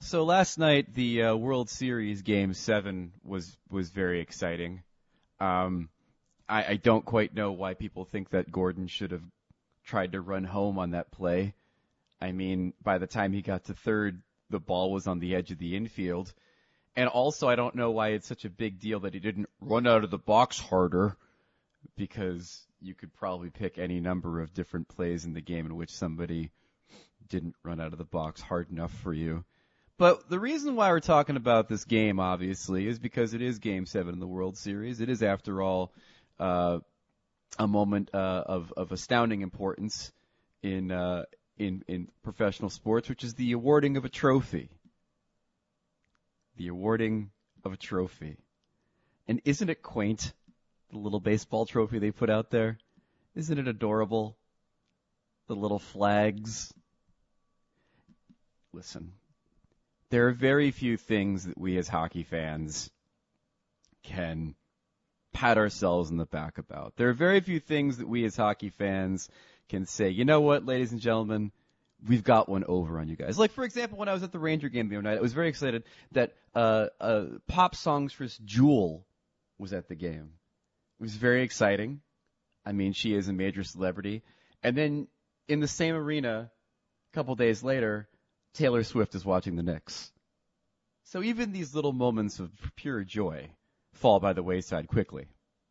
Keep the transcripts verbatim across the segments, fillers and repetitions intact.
So last night, the uh, World Series Game Seven was was very exciting. Um, I, I don't quite know why people think that Gordon should have tried to run home on that play. I mean, by the time he got to third, the ball was on the edge of the infield. And also, I don't know why it's such a big deal that he didn't run out of the box harder, because you could probably pick any number of different plays in the game in which somebody didn't run out of the box hard enough for you. But the reason why we're talking about this game, obviously, is because it is Game seven in the World Series. It is, after all, uh, a moment uh, of, of astounding importance in, uh, in in professional sports, which is the awarding of a trophy. The awarding of a trophy. And isn't it quaint, the little baseball trophy they put out there? Isn't it adorable? The little flags. Listen. There are very few things that we as hockey fans can pat ourselves in the back about. There are very few things that we as hockey fans can say, you know what, ladies and gentlemen, we've got one over on you guys. Like, for example, when I was at the Ranger game the other night, I was very excited that uh, uh, pop songstress Jewel was at the game. It was very exciting. I mean, she is a major celebrity. And then in the same arena, a couple days later, Taylor Swift is watching the Knicks. So even these little moments of pure joy fall by the wayside quickly.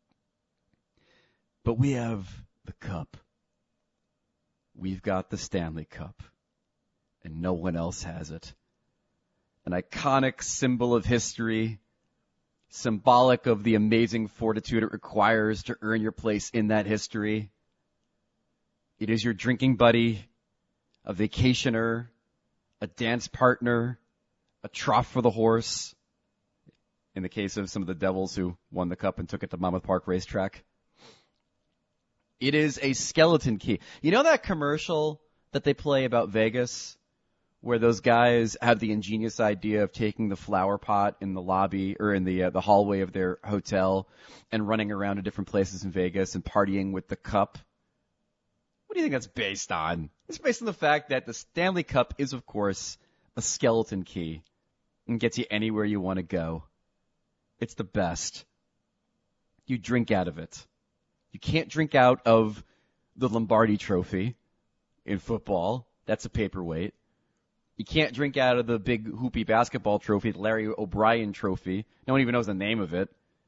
But we have the cup. We've got the Stanley Cup. And no one else has it. An iconic symbol of history, symbolic of the amazing fortitude it requires to earn your place in that history. It is your drinking buddy, a vacationer, a dance partner, a trough for the horse, in the case of some of the Devils who won the cup and took it to Monmouth Park Racetrack. It is a skeleton key. You know that commercial that they play about Vegas, where those guys have the ingenious idea of taking the flower pot in the lobby or in the uh, the hallway of their hotel and running around to different places in Vegas and partying with the cup? What do you think that's based on? It's based on the fact that the Stanley Cup is, of course, a skeleton key and gets you anywhere you want to go. It's the best. You drink out of it. You can't drink out of the Lombardi Trophy in football. That's a paperweight. You can't drink out of the big hoopy basketball trophy, the Larry O'Brien Trophy. No one even knows the name of it.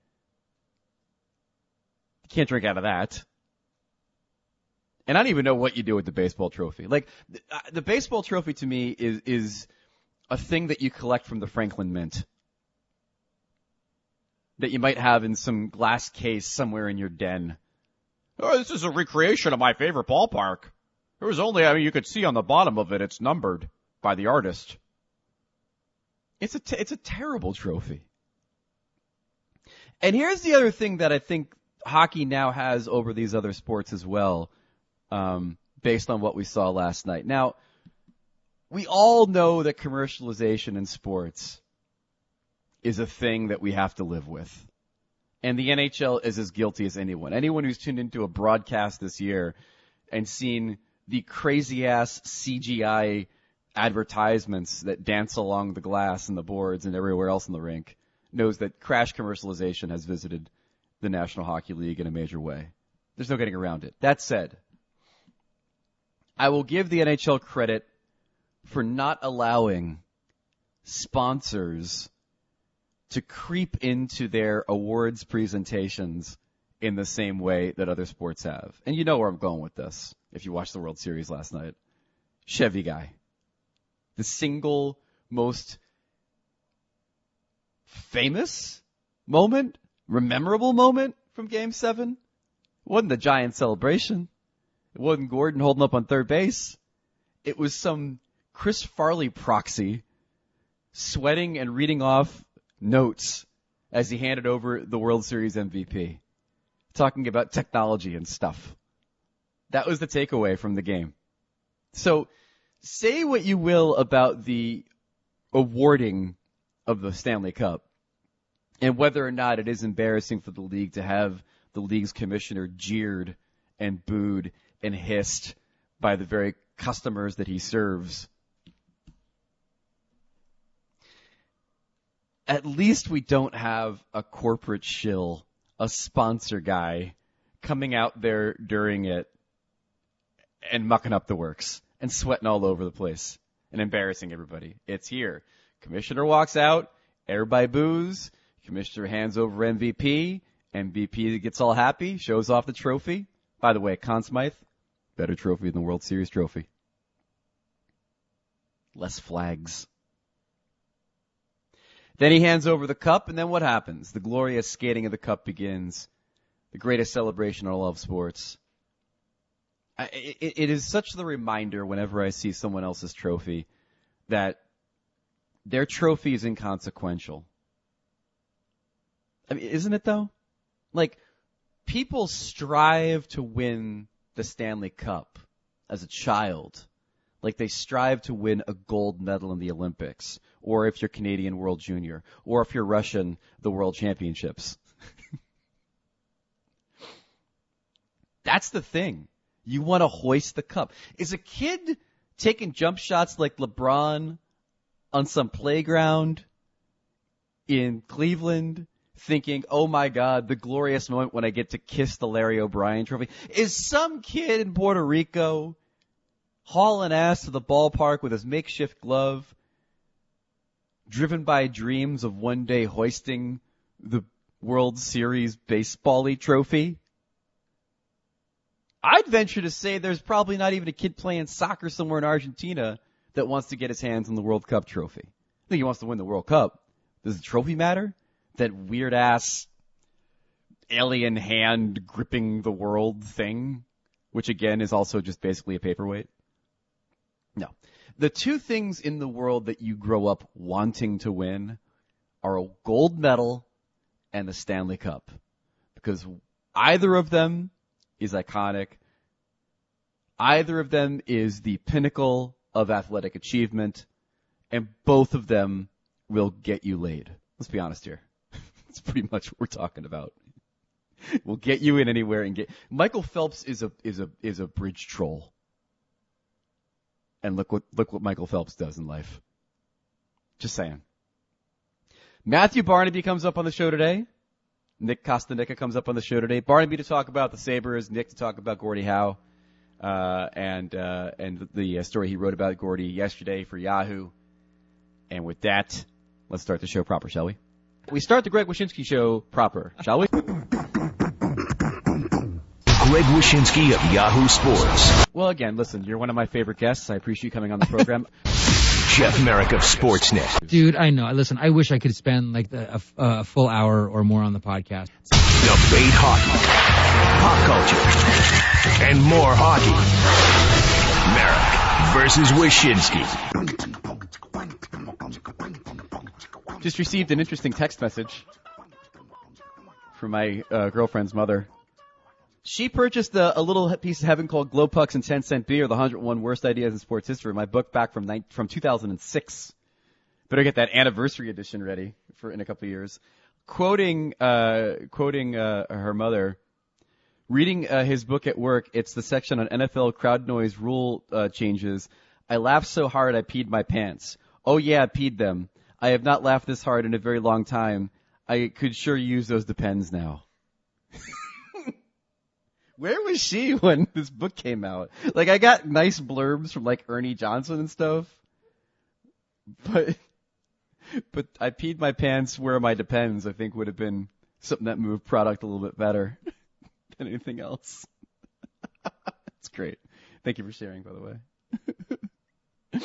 You can't drink out of that. And I don't even know what you do with the baseball trophy. Like, the, uh, the baseball trophy to me is is a thing that you collect from the Franklin Mint. That you might have in some glass case somewhere in your den. Oh, this is a recreation of my favorite ballpark. There was only, I mean, you could see on the bottom of it, it's numbered by the artist. It's a, t- it's a terrible trophy. And here's the other thing that I think hockey now has over these other sports as well. Um, based on what we saw last night. Now, we all know that commercialization in sports is a thing that we have to live with. And the N H L is as guilty as anyone. Anyone who's tuned into a broadcast this year and seen the crazy-ass C G I advertisements that dance along the glass and the boards and everywhere else in the rink knows that crash commercialization has visited the National Hockey League in a major way. There's no getting around it. That said, I will give the N H L credit for not allowing sponsors to creep into their awards presentations in the same way that other sports have. And you know where I'm going with this, if you watched the World Series last night. Chevy guy. The single most famous moment, memorable moment from Game seven. It wasn't the giant celebration. It wasn't Gordon holding up on third base. It was some Chris Farley proxy sweating and reading off notes as he handed over the World Series M V P, talking about technology and stuff. That was the takeaway from the game. So say what you will about the awarding of the Stanley Cup and whether or not it is embarrassing for the league to have the league's commissioner jeered and booed and hissed by the very customers that he serves. at least we don't have a corporate shill, a sponsor guy coming out there during it and mucking up the works and sweating all over the place and embarrassing everybody. It's here. Commissioner walks out, everybody boos, Commissioner hands over M V P, M V P gets all happy, shows off the trophy. By the way, Conn Smythe, better trophy than the World Series trophy. Less flags. Then he hands over the cup, and then what happens? The glorious skating of the cup begins. The greatest celebration in all of sports. I, it, it is such the reminder whenever I see someone else's trophy that their trophy is inconsequential. I mean, isn't it though? Like, people strive to win the Stanley Cup as a child. Like they strive to win a gold medal in the Olympics, or if you're Canadian, World Junior, or if you're Russian, the World Championships. That's the thing. You want to hoist the cup. Is a kid taking jump shots like LeBron on some playground in Cleveland thinking, oh my God, the glorious moment when I get to kiss the Larry O'Brien trophy? Is some kid in Puerto Rico hauling ass to the ballpark with his makeshift glove, driven by dreams of one day hoisting the World Series baseball-y trophy? I'd venture to say there's probably not even a kid playing soccer somewhere in Argentina that wants to get his hands on the World Cup trophy. I think he wants to win the World Cup. Does the trophy matter? That weird-ass alien hand gripping the world thing, which again is also just basically a paperweight? No. The two things in the world that you grow up wanting to win are a gold medal and the Stanley Cup. Because either of them is iconic. Either of them is the pinnacle of athletic achievement. And both of them will get you laid. Let's be honest here. That's pretty much what we're talking about. We'll get you in anywhere and get... Michael Phelps is a is a is a bridge troll. And look what look what Michael Phelps does in life. Just saying. Matthew Barnaby comes up on the show today. Nick Costanica comes up on the show today. Barnaby to talk about the Sabres. Nick to talk about Gordie Howe. Uh, and uh, and the story he wrote about Gordie yesterday for Yahoo. And with that, let's start the show proper, shall we? We start the Greg Wyshynski show proper, shall we? Greg Wyshynski of Yahoo Sports. Well, again, listen, you're one of my favorite guests. I appreciate you coming on the program. Jeff Merrick of Sportsnet. Dude, I know. Listen, I wish I could spend like the, a, a full hour or more on the podcast. Debate hockey, pop culture, and more hockey. Merrick versus Wyshynski. Just received an interesting text message from my uh, girlfriend's mother. She purchased a, a little piece of heaven called Glow Pucks and ten cent Beer, the one hundred one Worst Ideas in Sports History, my book back from ni- from two thousand six. Better get that anniversary edition ready for in a couple of years. Quoting uh, quoting uh, her mother, reading uh, his book at work, it's the section on N F L crowd noise rule uh, changes. I laughed so hard I peed my pants. Oh yeah, I peed them. I have not laughed this hard in a very long time. I could sure use those Depends now. Where was she when this book came out? Like, I got nice blurbs from, like, Ernie Johnson and stuff. But, but I peed my pants, where are my Depends, I think would have been something that moved product a little bit better than anything else. That's great. Thank you for sharing, by the way.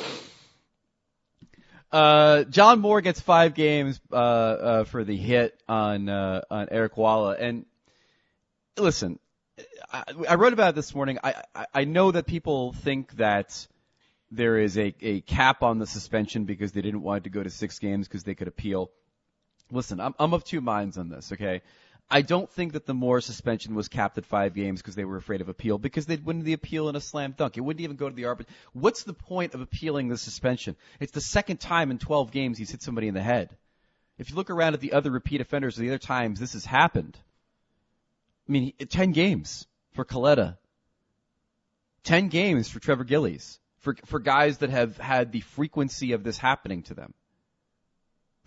uh, John Moore gets five games, uh, uh, for the hit on, uh, on Eric Walla. And listen, I, I wrote about it this morning. I, I, I know that people think that there is a, a cap on the suspension because they didn't want it to go to six games because they could appeal. Listen, I'm, I'm of two minds on this, okay? I don't think that the Moore suspension was capped at five games because they were afraid of appeal, because they'd win the appeal in a slam dunk. It wouldn't even go to the arbit. What's the point of appealing the suspension? It's the second time in twelve games he's hit somebody in the head. If you look around at the other repeat offenders, the other times this has happened, I mean, ten games for Coletta. Ten games for Trevor Gillies. For for guys that have had the frequency of this happening to them.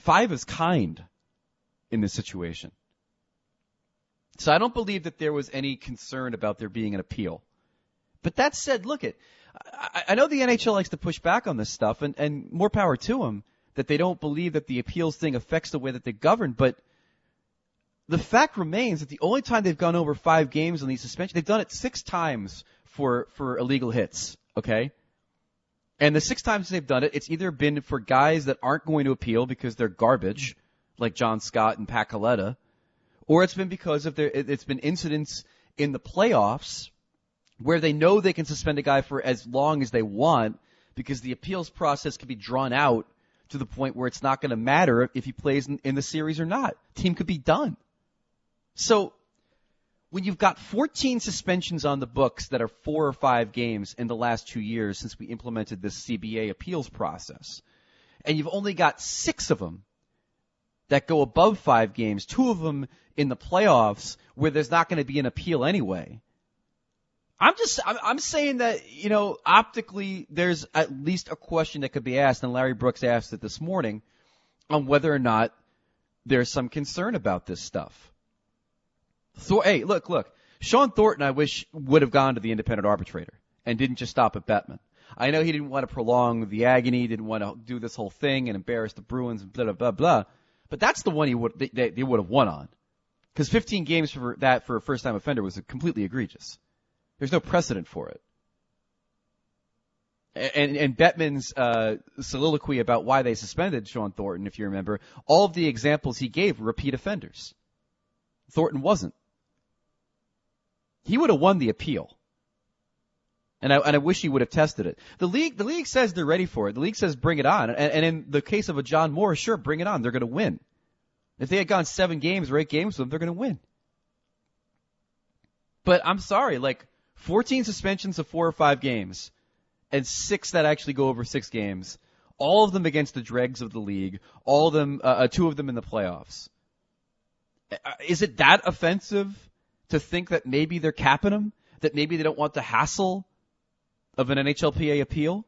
Five is kind in this situation. So I don't believe that there was any concern about there being an appeal. But that said, look it, I, I know the N H L likes to push back on this stuff, and, and more power to them, that they don't believe that the appeals thing affects the way that they govern, but the fact remains that the only time they've gone over five games on these suspensions, they've done it six times for, for illegal hits, okay? And the six times they've done it, it's either been for guys that aren't going to appeal because they're garbage, like John Scott and Pat Kaleta, or it's been because of their, it's been incidents in the playoffs where they know they can suspend a guy for as long as they want because the appeals process can be drawn out to the point where it's not going to matter if he plays in, in the series or not. Team could be done. So when you've got fourteen suspensions on the books that are four or five games in the last two years since we implemented this C B A appeals process, and you've only got six of them that go above five games, two of them in the playoffs where there's not going to be an appeal anyway, I'm just, I'm, I'm saying that, you know, optically there's at least a question that could be asked, and Larry Brooks asked it this morning, on whether or not there's some concern about this stuff. So, hey, look, look, Sean Thornton, I wish, would have gone to the independent arbitrator and didn't just stop at Bettman. I know he didn't want to prolong the agony, didn't want to do this whole thing and embarrass the Bruins and blah, blah, blah, blah. But that's the one he would, they, they would have won on. Because fifteen games for that for a first-time offender was completely egregious. There's no precedent for it. And, and Bettman's uh, soliloquy about why they suspended Sean Thornton, if you remember, all of the examples he gave were repeat offenders. Thornton wasn't. He would have won the appeal. And I, and I wish he would have tested it. The league, the league says they're ready for it. The league says bring it on. And, and in the case of a John Moore, sure, bring it on. They're going to win. If they had gone seven games or eight games with them, they're going to win. But I'm sorry, like fourteen suspensions of four or five games and six that actually go over six games, all of them against the dregs of the league, all of them, uh, two of them in the playoffs. Is it that offensive to think that maybe they're capping them? That maybe they don't want the hassle of an N H L P A appeal?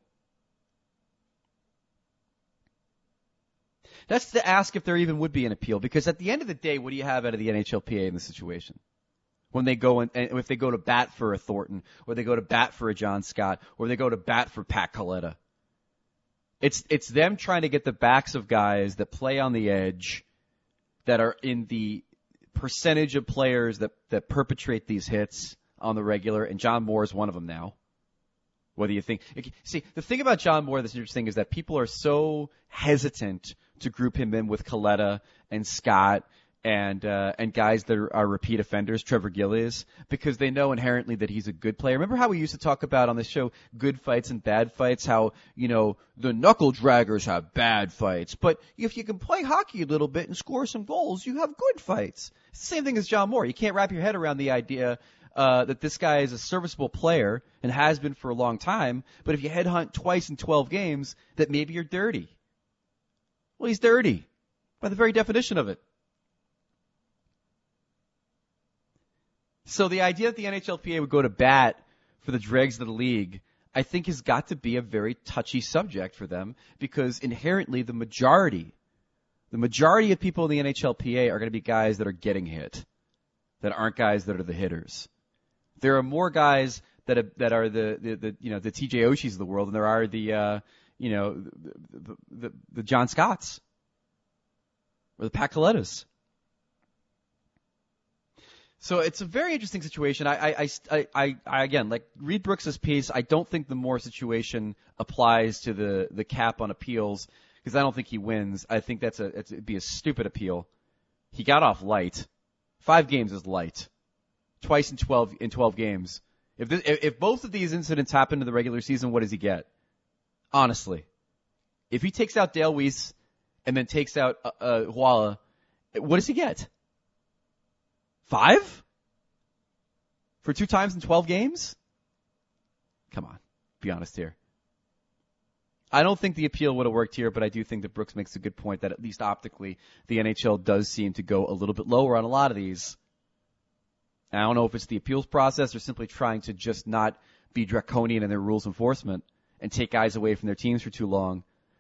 That's to ask if there even would be an appeal, because at the end of the day, what do you have out of the N H L P A in this situation? When they go and if they go to bat for a Thornton, or they go to bat for a John Scott, or they go to bat for Pat Kaleta. It's it's them trying to get the backs of guys that play on the edge, that are in the percentage of players that, that perpetrate these hits on the regular, and John Moore is one of them now. What do you think? See, the thing about John Moore that's interesting is that people are so hesitant to group him in with Kaleta and Scott and uh, and guys that are, are repeat offenders, Trevor Gillies, because they know inherently that he's a good player. Remember how we used to talk about on the show good fights and bad fights, how, you know, the knuckle draggers have bad fights, but if you can play hockey a little bit and score some goals, you have good fights. It's the same thing as John Moore. You can't wrap your head around the idea uh, that this guy is a serviceable player and has been for a long time, but if you headhunt twice in twelve games, that maybe you're dirty. Well, he's dirty by the very definition of it. So the idea that the N H L P A would go to bat for the dregs of the league, I think has got to be a very touchy subject for them, because inherently the majority, the majority of people in the N H L P A are going to be guys that are getting hit, that aren't guys that are the hitters. There are more guys that are, that are the, the, the you know the T J Oshis of the world than there are the uh, you know the, the, the, the John Scotts or the Pat Kaletas. So it's a very interesting situation. I, I, I, I, I, again, like Reed Brooks's piece, I don't think the Moore situation applies to the, the cap on appeals, because I don't think he wins. I think that's a, it's, it'd be a stupid appeal. He got off light. Five games is light. Twice in twelve, in twelve games. If this, if both of these incidents happen in the regular season, what does he get? Honestly. If he takes out Dale Weiss and then takes out, uh, uh Huala, what does he get? Five? For two times in twelve games? Come on. Be honest here. I don't think the appeal would have worked here, but I do think that Brooks makes a good point that at least optically the N H L does seem to go a little bit lower on a lot of these. I don't know if it's the appeals process or simply trying to just not be draconian in their rules enforcement and take guys away from their teams for too long.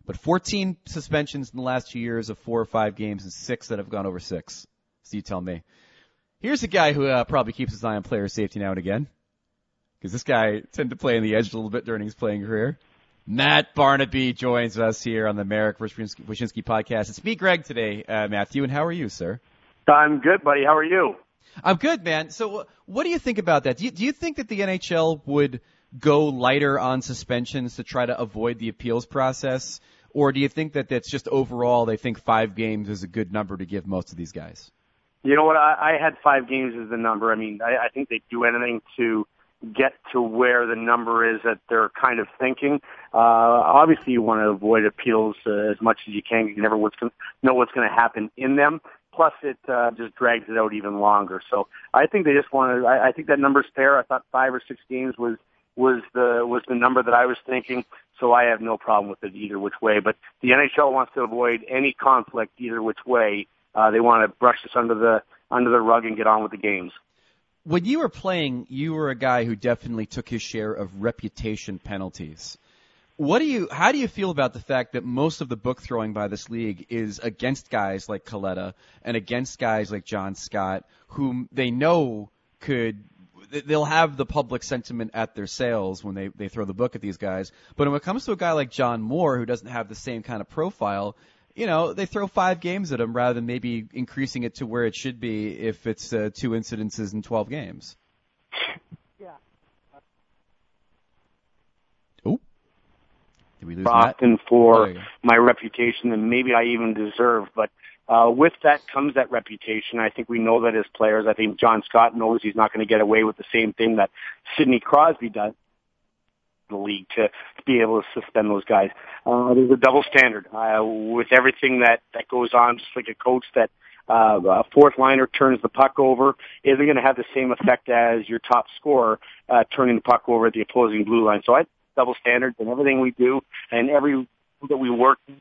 But fourteen suspensions in the last two years of four or five games and six that have gone over six. So you tell me. Here's a guy who uh, probably keeps his eye on player safety now and again. Because this guy tended to play on the edge a little bit during his playing career. Matt Barnaby joins us here on the Marek Wyszynski podcast. It's me, Greg, today, uh, Matthew. And how are you, sir? I'm good, buddy. How are you? I'm good, man. So what do you think about that? Do you, do you think that the N H L would go lighter on suspensions to try to avoid the appeals process? Or do you think that that's just overall they think five games is a good number to give most of these guys? You know what? I, I had five games as the number. I mean, I, I think they'd do anything to get to where the number is that they're kind of thinking. Uh, obviously, you want to avoid appeals uh, as much as you can. You never what's gonna, know what's going to happen in them. Plus, it uh, just drags it out even longer. So I think they just want to. I, I think that number's fair. I thought five or six games was was the was the number that I was thinking. So I have no problem with it either which way. But the N H L wants to avoid any conflict either which way. Uh, they want to brush this under the under the rug and get on with the games. When you were playing, you were a guy who definitely took his share of reputation penalties. What do you? How do you feel about the fact that most of the book throwing by this league is against guys like Kaleta and against guys like John Scott, whom they know could they'll have the public sentiment at their sails when they they throw the book at these guys. But when it comes to a guy like John Moore, who doesn't have the same kind of profile, you know, they throw five games at him rather than maybe increasing it to where it should be if it's uh, two incidences in twelve games. Yeah. Oh, did we lose Often Matt? for Oh, my reputation, and maybe I even deserve. But uh, with that comes that reputation. I think we know that as players. I think John Scott knows he's not going to get away with the same thing that Sidney Crosby does. The league to, to be able to suspend those guys. Uh, there's a double standard uh, with everything that, that goes on, just like a coach that uh, a fourth liner turns the puck over isn't going to have the same effect as your top scorer uh, turning the puck over at the opposing blue line. So I double standards in everything we do and every that we work. I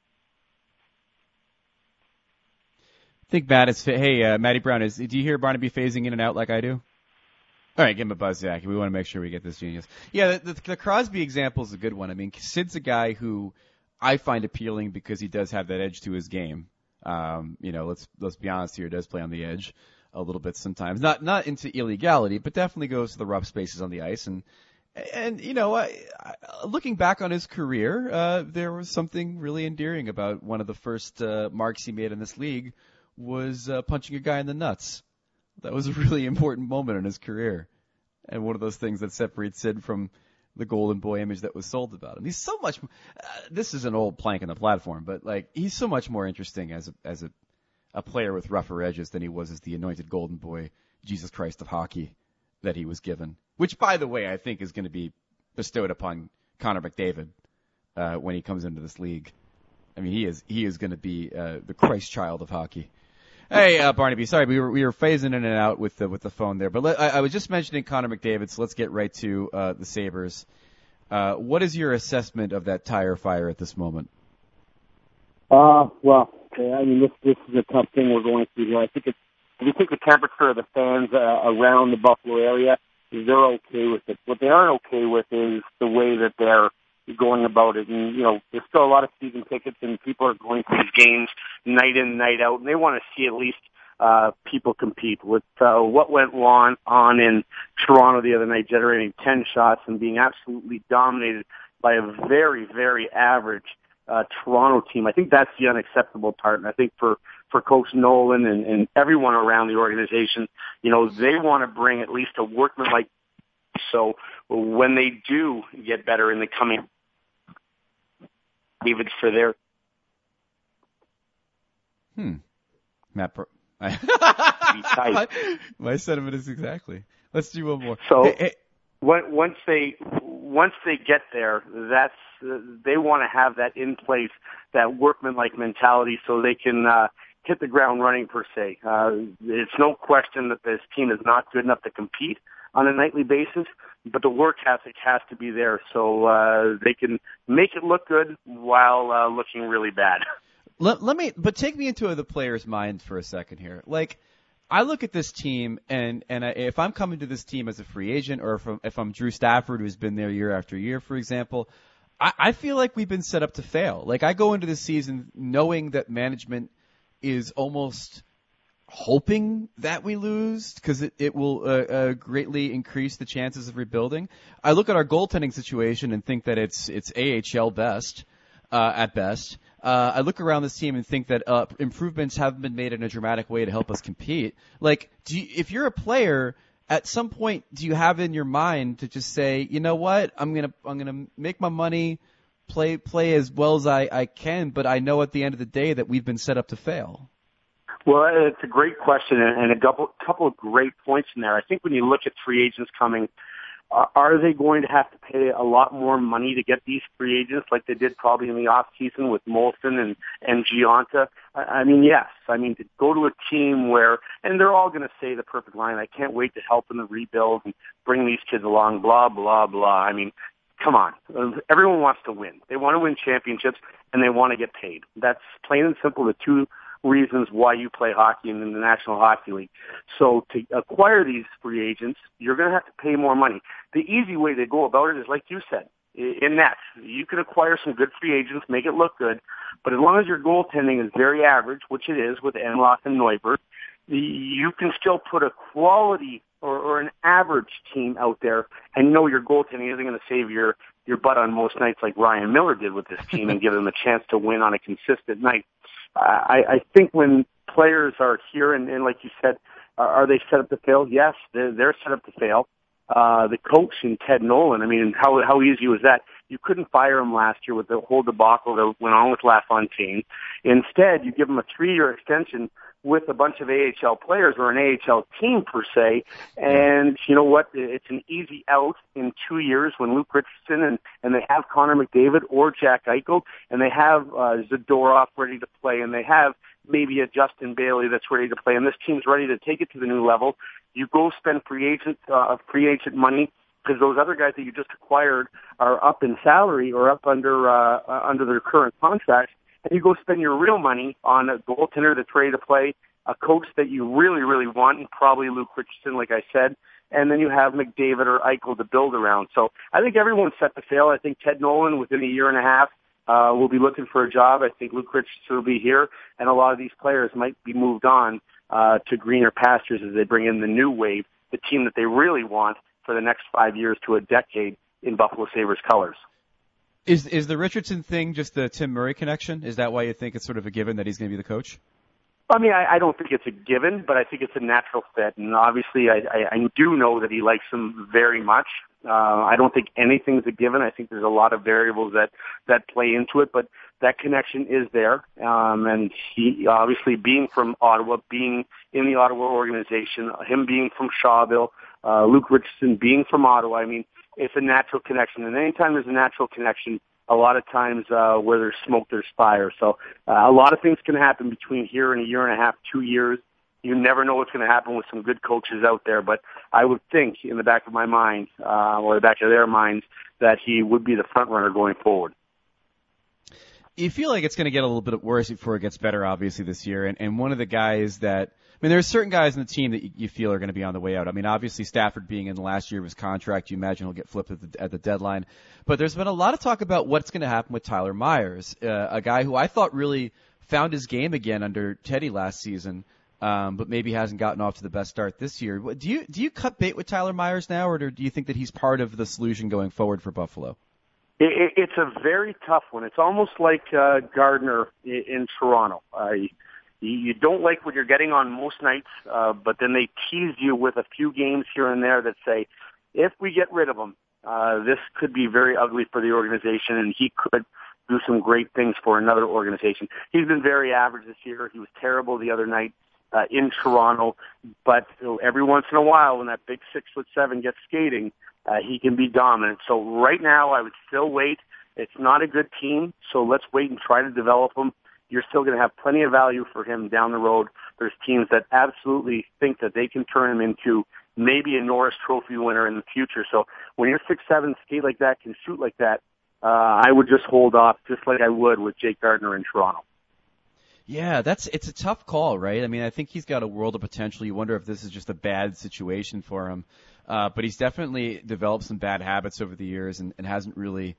think Matt is. Hey, uh, Matty Brown is. Do you hear Barnaby phasing in and out like I do? All right, give him a buzz, Zach. We want to make sure we get this genius. Yeah, the, the, the Crosby example is a good one. I mean, Sid's a guy who I find appealing because he does have that edge to his game. Um, you know, let's let's be honest here, does play on the edge a little bit sometimes. Not not into illegality, but definitely goes to the rough spaces on the ice. And and you know, I, I, looking back on his career, uh, there was something really endearing about one of the first uh, marks he made in this league was uh, punching a guy in the nuts. That was a really important moment in his career, and one of those things that separates Sid from the golden boy image that was sold about him. He's so much. Uh, this is an old plank in the platform, but like he's so much more interesting as a, as a, a player with rougher edges than he was as the anointed golden boy, Jesus Christ of hockey, that he was given. Which, by the way, I think is going to be bestowed upon Connor McDavid uh, when he comes into this league. I mean, he is he is going to be uh, the Christ child of hockey. Hey, uh, Barnaby, sorry, we were we were phasing in and out with the with the phone there, but let, I, I was just mentioning Connor McDavid, so let's get right to uh, the Sabres. Uh, what is your assessment of that tire fire at this moment? Uh, well, I mean, this this is a tough thing we're going through here. I think it's if you take the temperature of the fans uh, around the Buffalo area, they're okay with it. What they aren't okay with is the way that they're going about it. And, you know, there's still a lot of season tickets and people are going to these games night in, night out, and they want to see at least uh, people compete. With uh, what went on, on in Toronto the other night, generating ten shots and being absolutely dominated by a very, very average uh, Toronto team. I think that's the unacceptable part. And I think for, for Coach Nolan and, and everyone around the organization, you know, they want to bring at least a workmanlike. So when they do get better in the coming, even for their hmm, Matt, Pro- my, my sentiment is exactly. Let's do one more. So hey, hey. once they once they get there, that's uh, they want to have that in place, that workmanlike mentality, so they can uh, hit the ground running per se. Uh, it's no question that this team is not good enough to compete on a nightly basis, but the work ethic has to be there so uh, they can make it look good while uh, looking really bad. Let, let me, but take me into the player's mind for a second here. Like, I look at this team, and and I, if I'm coming to this team as a free agent, or if I'm, if I'm Drew Stafford, who's been there year after year, for example, I, I feel like we've been set up to fail. Like, I go into this season knowing that management is almost hoping that we lose because it, it will uh, uh, greatly increase the chances of rebuilding. I look at our goaltending situation and think that it's it's A H L best, uh, at best. Uh, I look around this team and think that uh, improvements haven't been made in a dramatic way to help us compete. Like, do you, if you're a player, at some point, do you have in your mind to just say, you know what, I'm gonna I'm gonna make my money, play play as well as I, I can, but I know at the end of the day that we've been set up to fail? Well, it's a great question and a couple, couple of great points in there. I think when you look at free agents coming, uh, are they going to have to pay a lot more money to get these free agents like they did probably in the off season with Molson and, and Gionta? I, I mean, yes. I mean, to go to a team where, and they're all going to say the perfect line, I can't wait to help in the rebuild and bring these kids along, blah, blah, blah. I mean, come on. Everyone wants to win. They want to win championships and they want to get paid. That's plain and simple the two reasons why you play hockey in the National Hockey League. So to acquire these free agents, you're going to have to pay more money. The easy way to go about it is like you said, in that. You can acquire some good free agents, make it look good, but as long as your goaltending is very average, which it is with Enlock and Neubert, you can still put a quality or, or an average team out there and know your goaltending isn't going to save your, your butt on most nights like Ryan Miller did with this team and give them a chance to win on a consistent night. I, I think when players are here, and, and like you said, are, are they set up to fail? Yes, they're, they're set up to fail. Uh, the coach and Ted Nolan, I mean, how how easy was that? You couldn't fire him last year with the whole debacle that went on with LaFontaine. Instead, you give him a three-year extension with a bunch of A H L players or an A H L team per se, and you know what? It's an easy out in two years when Luke Richardson and, and they have Connor McDavid or Jack Eichel, and they have uh, Zadorov ready to play, and they have maybe a Justin Bailey that's ready to play, and this team's ready to take it to the new level. You go spend free agent uh, free agent money because those other guys that you just acquired are up in salary or up under uh, uh, under their current contracts. And you go spend your real money on a goaltender that's ready to play, a coach that you really, really want, and probably Luke Richardson, like I said, and then you have McDavid or Eichel to build around. So I think everyone's set to fail. I think Ted Nolan, within a year and a half, uh, will be looking for a job. I think Luke Richardson will be here, and a lot of these players might be moved on uh, to greener pastures as they bring in the new wave, the team that they really want for the next five years to a decade in Buffalo Sabres colors. Is is the Richardson thing just the Tim Murray connection? Is that why you think it's sort of a given that he's going to be the coach? I mean, I, I don't think it's a given, but I think it's a natural fit. And obviously, I, I, I do know that he likes him very much. Uh, I don't think anything's a given. I think there's a lot of variables that, that play into it, but that connection is there. Um, and he, obviously, being from Ottawa, being in the Ottawa organization, him being from Shawville, uh, Luke Richardson being from Ottawa, I mean, it's a natural connection. And anytime there's a natural connection, a lot of times uh, where there's smoke, there's fire. So uh, a lot of things can happen between here and a year and a half, two years. You never know what's going to happen with some good coaches out there. But I would think in the back of my mind, uh, or the back of their minds, that he would be the front runner going forward. You feel like it's going to get a little bit worse before it gets better, obviously, this year. And, and one of the guys that – I mean, there are certain guys in the team that you, you feel are going to be on the way out. I mean, obviously, Stafford being in the last year of his contract, you imagine he'll get flipped at the, at the deadline. But there's been a lot of talk about what's going to happen with Tyler Myers, uh, a guy who I thought really found his game again under Teddy last season, um, but maybe hasn't gotten off to the best start this year. Do you do you cut bait with Tyler Myers now, or do you think that he's part of the solution going forward for Buffalo? It, it's a very tough one. It's almost like uh, Gardner in, in Toronto. Uh, You don't like what you're getting on most nights, uh, but then they tease you with a few games here and there that say, if we get rid of him, uh, this could be very ugly for the organization, and he could do some great things for another organization. He's been very average this year. He was terrible the other night uh, in Toronto, but you know, every once in a while when that big six foot seven gets skating, uh, he can be dominant. So right now I would still wait. It's not a good team, so let's wait and try to develop him. You're still going to have plenty of value for him down the road. There's teams that absolutely think that they can turn him into maybe a Norris Trophy winner in the future. So when you're six seven, skate like that, can shoot like that, uh, I would just hold off just like I would with Jake Gardner in Toronto. Yeah, that's it's a tough call, right? I mean, I think he's got a world of potential. You wonder if this is just a bad situation for him. Uh, but he's definitely developed some bad habits over the years and, and hasn't really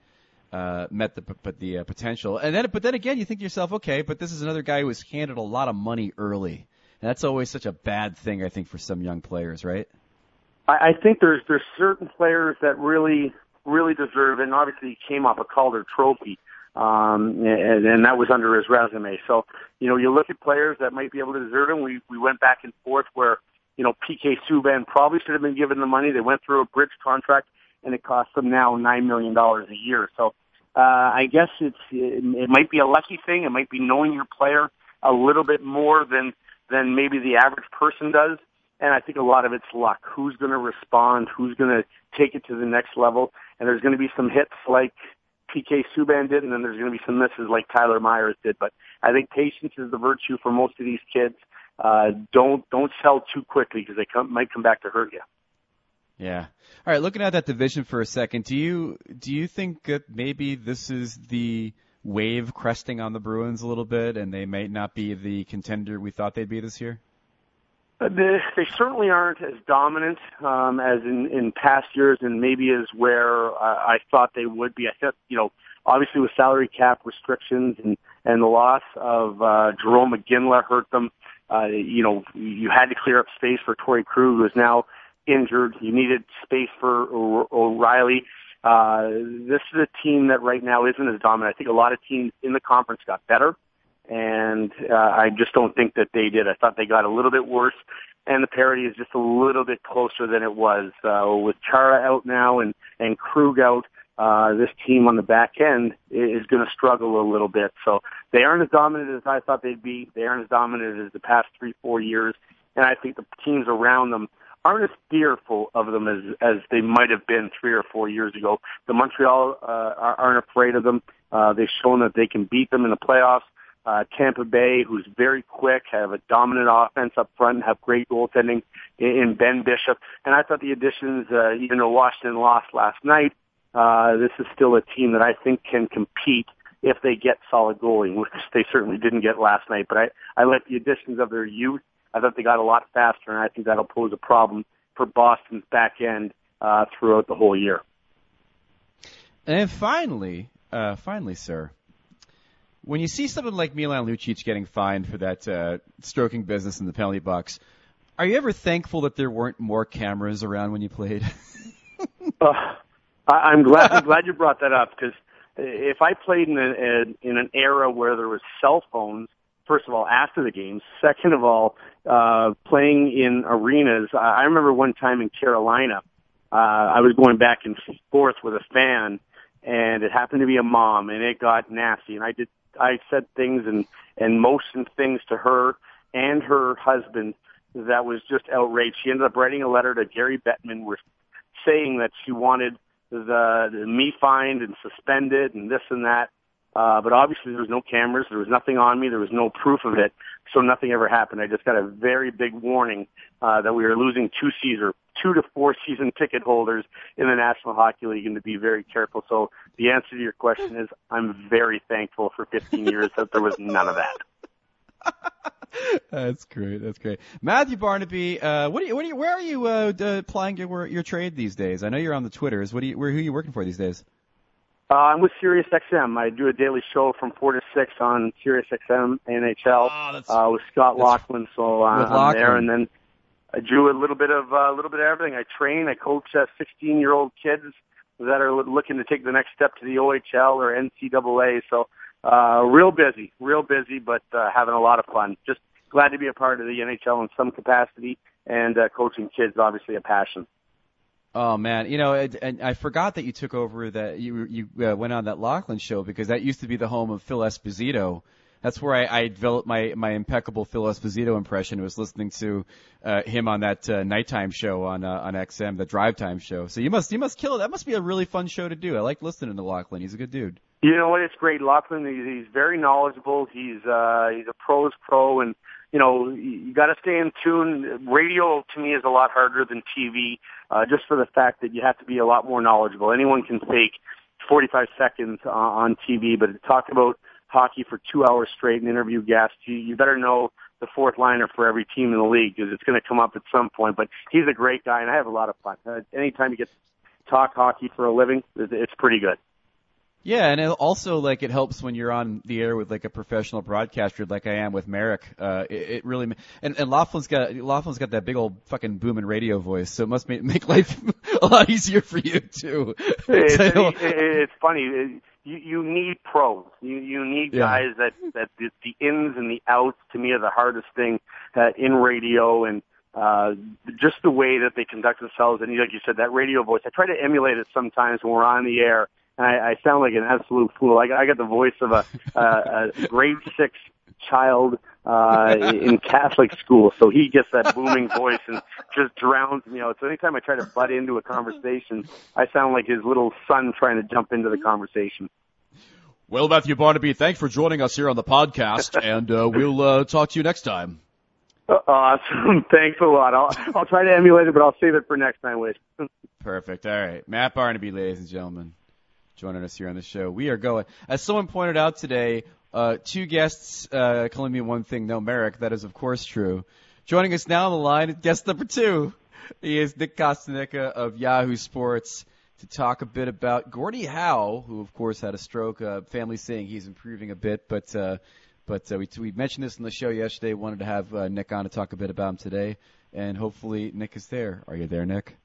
uh, met the but the uh, potential. And then, but then again, you think to yourself, okay, but this is another guy who was handed a lot of money early, and that's always such a bad thing, I think, for some young players, right? I, I think there's there's certain players that really really deserve it, and obviously he came off a Calder Trophy, um, and, and that was under his resume. So, you know, you look at players that might be able to deserve it. We we went back and forth where, you know, P K Subban probably should have been given the money. They went through a bridge contract, and it cost them now nine million dollars a year. So uh, I guess it's it, it might be a lucky thing. It might be knowing your player a little bit more than than maybe the average person does. And I think a lot of it's luck. Who's going to respond? Who's going to take it to the next level? And there's going to be some hits like P K Subban did, and then there's going to be some misses like Tyler Myers did. But I think patience is the virtue for most of these kids. Uh, don't don't sell too quickly because they come, might come back to hurt you. Yeah. All right. Looking at that division for a second, do you do you think that maybe this is the wave cresting on the Bruins a little bit, and they might not be the contender we thought they'd be this year? Uh, they, they certainly aren't as dominant um, as in, in past years, and maybe as where uh, I thought they would be. I thought, you know, obviously with salary cap restrictions and, and the loss of uh, Jerome McGinley hurt them. Uh, you know, you had to clear up space for Torrey Krug, who is now injured. You needed space for o- O'Reilly. Uh, this is a team that right now isn't as dominant. I think a lot of teams in the conference got better. And uh, I just don't think that they did. I thought they got a little bit worse, and the parity is just a little bit closer than it was. Uh, with Chara out now and, and Krug out, uh, this team on the back end is going to struggle a little bit. So they aren't as dominant as I thought they'd be. They aren't as dominant as the past three, four years. And I think the teams around them aren't as fearful of them as, as they might have been three or four years ago. The Montreal uh, aren't afraid of them. Uh, they've shown that they can beat them in the playoffs. Uh, Tampa Bay, who's very quick, have a dominant offense up front, and have great goaltending in, in Ben Bishop. And I thought the additions, uh, even though Washington lost last night, uh, this is still a team that I think can compete if they get solid goalie, which they certainly didn't get last night. But I, I like the additions of their youth. I thought they got a lot faster, and I think that'll pose a problem for Boston's back end uh, throughout the whole year. And finally, uh, finally, sir, when you see someone like Milan Lucic getting fined for that uh, stroking business in the penalty box, are you ever thankful that there weren't more cameras around when you played? uh, I, I'm glad I'm glad you brought that up, because if I played in, a, in an era where there was cell phones, first of all, after the games, second of all, uh, playing in arenas. I remember one time in Carolina, uh, I was going back and forth with a fan, and it happened to be a mom, and it got nasty, and I did. I said things and, and motioned things to her and her husband that was just outrageous. She ended up writing a letter to Gary Bettman with saying that she wanted the, the me fined and suspended and this and that. Uh, but obviously there was no cameras. There was nothing on me. There was no proof of it. So nothing ever happened. I just got a very big warning, uh, that we were losing two season, two to four season ticket holders in the National Hockey League, and to be very careful. So the answer to your question is I'm very thankful for fifteen years that there was none of that. That's great. That's great. Matthew Barnaby, uh, what are you, what are you, where are you, uh, applying your, your trade these days? I know you're on the Twitters. What do you, where, who are you working for these days? Uh, I'm with Sirius X M. I do a daily show from four to six on Sirius X M N H L, oh, uh, with Scott Laughlin. So, uh, with I'm Laughlin. there, and then I do a little bit of, a uh, little bit of everything. I train, I coach uh, sixteen year old kids that are looking to take the next step to the O H L or N C double A. So, uh, real busy, real busy, but, uh, having a lot of fun. Just glad to be a part of the N H L in some capacity, and, uh, coaching kids, obviously a passion. Oh man, you know, it, and I forgot that you took over that you you uh, went on that Laughlin show, because that used to be the home of Phil Esposito. That's where I, I developed my, my impeccable Phil Esposito impression. Was listening to uh, him on that uh, nighttime show on uh, on X M, the drive time show. So you must you must kill it. That must be a really fun show to do. I like listening to Laughlin. He's a good dude. You know what? It's great. Laughlin, he's, he's very knowledgeable. He's uh, he's a pro's pro, and you know, you got to stay in tune. Radio to me is a lot harder than T V, uh, just for the fact that you have to be a lot more knowledgeable. Anyone can fake forty-five seconds uh, on T V, but to talk about hockey for two hours straight and interview guests, you, you better know the fourth liner for every team in the league, because it's going to come up at some point. But he's a great guy, and I have a lot of fun. Uh, anytime you get to talk hockey for a living, it's pretty good. Yeah, and it also, like, it helps when you're on the air with, like, a professional broadcaster like I am with Merrick. Uh, it, it really, and, and Laughlin's got, Laughlin's got that big old fucking booming radio voice, so it must make, make life a lot easier for you, too. It's, it, it's funny. You, you need pros. You, you need Yeah. guys that, that the, the ins and the outs, to me, are the hardest thing uh, in radio, and uh, just the way that they conduct themselves. And like you said, that radio voice, I try to emulate it sometimes when we're on the air. And I, I sound like an absolute fool. I, I got the voice of a, a, a grade six child uh, in Catholic school, so he gets that booming voice and just drowns me out. So anytime I try to butt into a conversation, I sound like his little son trying to jump into the conversation. Well, Matthew Barnaby, thanks for joining us here on the podcast, and uh, we'll uh, talk to you next time. Awesome. Thanks a lot. I'll, I'll try to emulate it, but I'll save it for next time, Wish. Perfect. All right. Matt Barnaby, ladies and gentlemen, joining us here on the show. We are going, as someone pointed out today, uh, two guests uh, calling me one thing, no Merrick. That is, of course, true. Joining us now on the line, guest number two. He is Nick Costanica of Yahoo Sports to talk a bit about Gordie Howe, who, of course, had a stroke. Uh, family saying he's improving a bit, but uh, but uh, we, we mentioned this on the show yesterday. Wanted to have uh, Nick on to talk a bit about him today, and hopefully Nick is there. Are you there, Nick?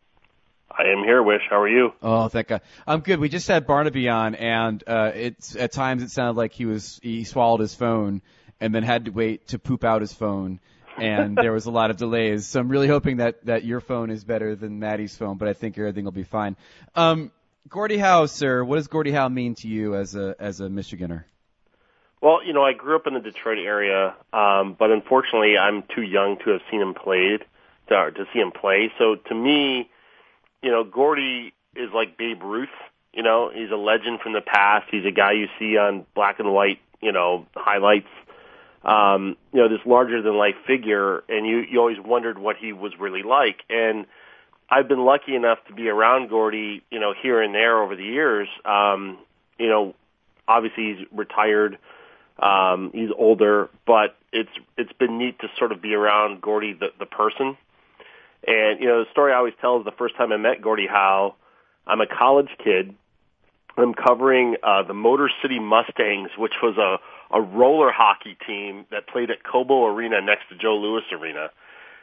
I am here, Wish. How are you? Oh, thank God. I'm good. We just had Barnaby on, and uh, it's at times it sounded like he was he swallowed his phone and then had to wait to poop out his phone, and there was a lot of delays. So I'm really hoping that, that your phone is better than Maddie's phone, but I think everything will be fine. Um, Gordie Howe, sir, what does Gordie Howe mean to you as a as a Michiganer? Well, you know, I grew up in the Detroit area, um, but unfortunately, I'm too young to have seen him played to, to see him play. So to me, you know, Gordie is like Babe Ruth. You know, he's a legend from the past. He's a guy you see on black and white, you know, highlights. Um, you know, this larger-than-life figure, and you, you always wondered what he was really like. And I've been lucky enough to be around Gordie, you know, here and there over the years. Um, you know, obviously he's retired. Um, he's older, but it's it's been neat to sort of be around Gordie, the, the person. And, you know, the story I always tell is the first time I met Gordie Howe, I'm a college kid. I'm covering uh, the Motor City Mustangs, which was a, a roller hockey team that played at Cobo Arena next to Joe Louis Arena.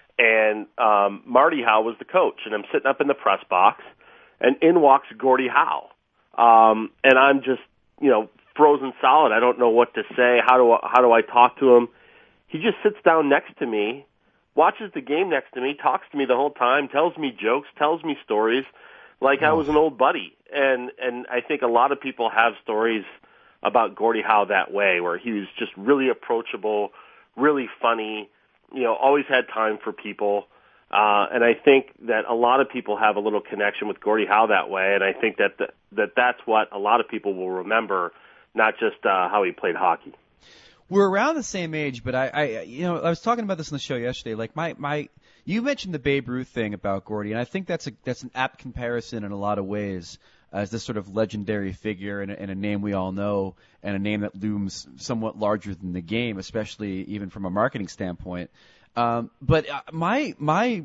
And um, Marty Howe was the coach, and I'm sitting up in the press box, and in walks Gordie Howe. Um, and I'm just, you know, frozen solid. I don't know what to say. How do I, how do I talk to him? He just sits down next to me, watches the game next to me, talks to me the whole time, tells me jokes, tells me stories like I was an old buddy. And and I think a lot of people have stories about Gordie Howe that way, where he was just really approachable, really funny, you know, always had time for people. Uh, and I think that a lot of people have a little connection with Gordie Howe that way, and I think that the, that that's what a lot of people will remember, not just uh, how he played hockey. We're around the same age, but I, I, you know, I was talking about this on the show yesterday. Like my, my, you mentioned the Babe Ruth thing about Gordie, and I think that's a that's an apt comparison in a lot of ways as this sort of legendary figure and a, and a name we all know, and a name that looms somewhat larger than the game, especially even from a marketing standpoint. Um, but my my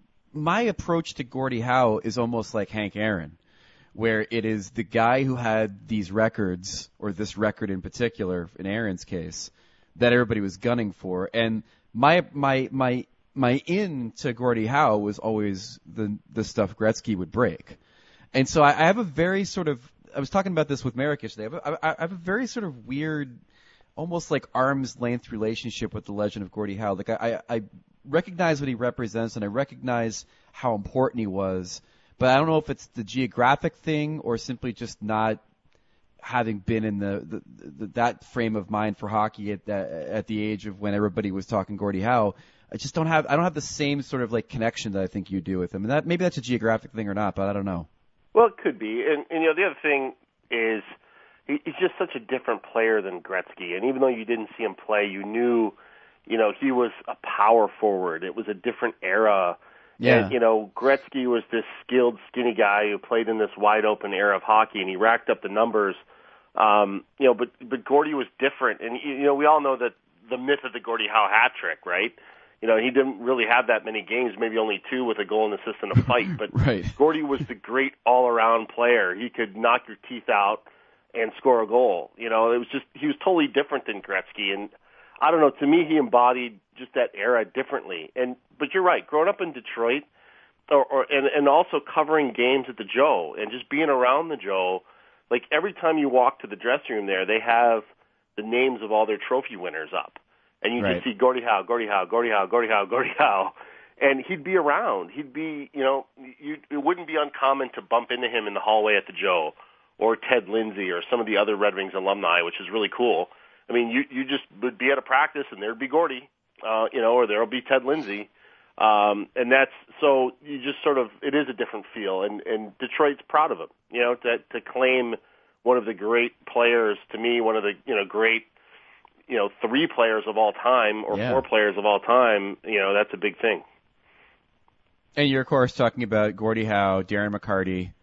my approach to Gordie Howe is almost like Hank Aaron, where it is the guy who had these records, or this record in particular, in Aaron's case, that everybody was gunning for. And my my my my in to Gordie Howe was always the the stuff Gretzky would break. And so I, I have a very sort of, I was talking about this with Merrick yesterday, I have, a, I have a very sort of weird, almost like arm's length relationship with the legend of Gordie Howe. Like I, I, I recognize what he represents, and I recognize how important he was. But I don't know if it's the geographic thing or simply just not having been in the, the, the that frame of mind for hockey at the, at the age of when everybody was talking Gordie Howe. I just don't have I don't have the same sort of like connection that I think you do with him. And that maybe that's a geographic thing or not, but I don't know. Well, it could be. And, and you know, the other thing is he, he's just such a different player than Gretzky. And even though you didn't see him play, you knew, you know, he was a power forward. It was a different era. Yeah. And, you know, Gretzky was this skilled, skinny guy who played in this wide-open era of hockey, and he racked up the numbers. Um, you know, but but Gordie was different. And, you know, we all know that the myth of the Gordie Howe hat trick, right? You know, he didn't really have that many games, maybe only two with a goal and assist and a fight. But right. Gordie was the great all-around player. He could knock your teeth out, and score a goal. You know, it was just, he was totally different than Gretzky. And I don't know, to me, he embodied just that era differently. And, but you're right, growing up in Detroit, or, or and, and also covering games at the Joe and just being around the Joe, like every time you walk to the dressing room there, they have the names of all their trophy winners up. And you Right. just see Gordie Howe, Gordie Howe, Gordie Howe, Gordie Howe, Gordie Howe. And he'd be around. He'd be, you know, you, it wouldn't be uncommon to bump into him in the hallway at the Joe, or Ted Lindsay, or some of the other Red Wings alumni, which is really cool. I mean, you you just would be at a practice, and there'd be Gordie, uh, you know, or there'll be Ted Lindsay. Um, and that's, so you just sort of, it is a different feel. And, and Detroit's proud of him, you know, to, to claim one of the great players, to me, one of the, you know, great, you know, three players of all time, or Yeah. four players of all time, you know, that's a big thing. And you're, of course, talking about Gordie Howe, Darren McCarty,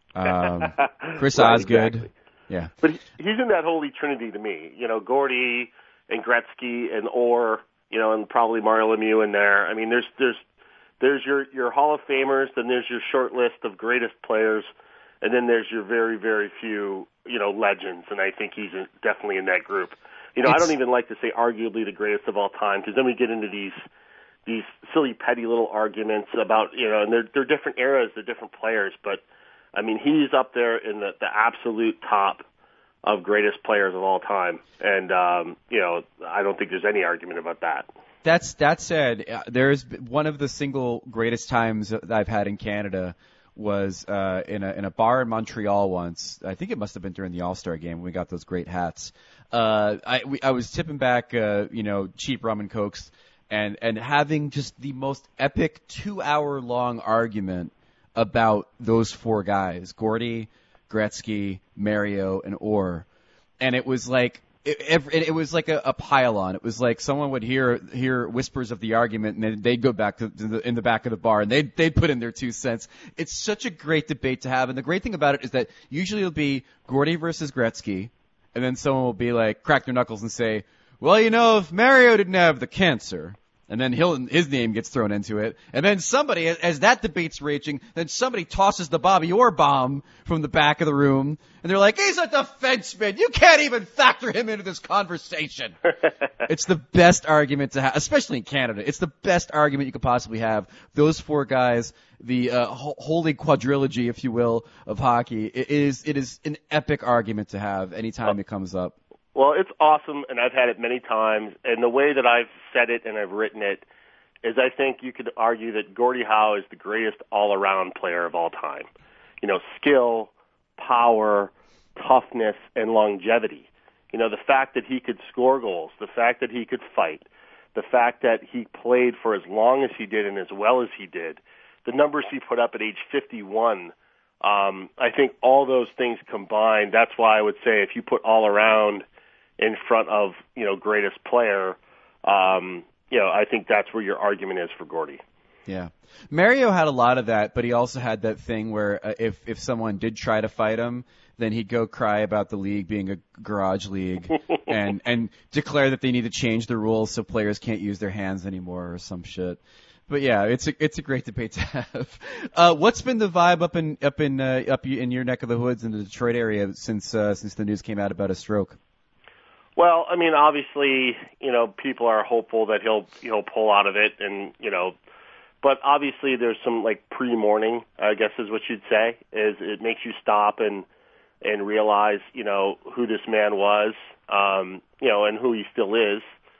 um, Chris Right, Osgood. exactly. Yeah. But he- he's in that holy trinity to me. You know, Gordie and Gretzky and Orr, you know, and probably Mario Lemieux in there. I mean, there's there's there's your, your Hall of Famers, then there's your short list of greatest players, and then there's your very, very few, you know, legends, and I think he's in, definitely in that group. You know, It's- I don't even like to say arguably the greatest of all time, because then we get into these these silly, petty little arguments about, you know, and they're, they're different eras, they're different players, but, I mean, he's up there in the, the absolute top of greatest players of all time, and, um, you know, I don't think there's any argument about that. That's that said, uh, there's one of the single greatest times that I've had in Canada was uh, in a in a bar in Montreal once. I think it must have been during the All-Star game when we got those great hats. Uh, I we, I was tipping back, uh, you know, cheap rum and cokes, and and having just the most epic two-hour-long argument about those four guys: Gordie, Gretzky, Mario, and Orr. And it was like. It, it, it was like a, a pile-on. It was like someone would hear hear whispers of the argument, and then they'd go back to, to the, in the back of the bar, and they'd they'd put in their two cents. It's such a great debate to have, and the great thing about it is that usually it'll be Gordie versus Gretzky, and then someone will be like crack their knuckles and say, "Well, you know, if Mario didn't have the cancer." And then he'll, his name gets thrown into it. And then somebody, as that debate's raging, then somebody tosses the Bobby Orr bomb from the back of the room. And they're like, he's a defenseman. You can't even factor him into this conversation. It's the best argument to have, especially in Canada. It's the best argument you could possibly have. Those four guys, the uh, ho- holy quadrilogy, if you will, of hockey, it is, it is an epic argument to have anytime it comes up. Well, it's awesome, and I've had it many times, and the way that I've said it and I've written it is I think you could argue that Gordie Howe is the greatest all-around player of all time. You know, skill, power, toughness, and longevity. You know, the fact that he could score goals, the fact that he could fight, the fact that he played for as long as he did and as well as he did, the numbers he put up at age fifty-one, um, I think all those things combined, that's why I would say if you put all around in front of, you know, greatest player, um, you know, I think that's where your argument is for Gordie. Yeah. Mario had a lot of that, but he also had that thing where uh, if, if someone did try to fight him, then he'd go cry about the league being a garage league and, and declare that they need to change the rules so players can't use their hands anymore or some shit. But yeah, it's a it's a great debate to have. Uh, what's been the vibe up in up in uh, up in your neck of the woods in the Detroit area since uh, since the news came out about a stroke? Well, I mean, obviously, you know, people are hopeful that he'll he'll pull out of it, and you know, but obviously there's some like pre-mourning, I guess is what you'd say. Is it makes you stop and and realize, you know, who this man was, um, you know, and who he still is.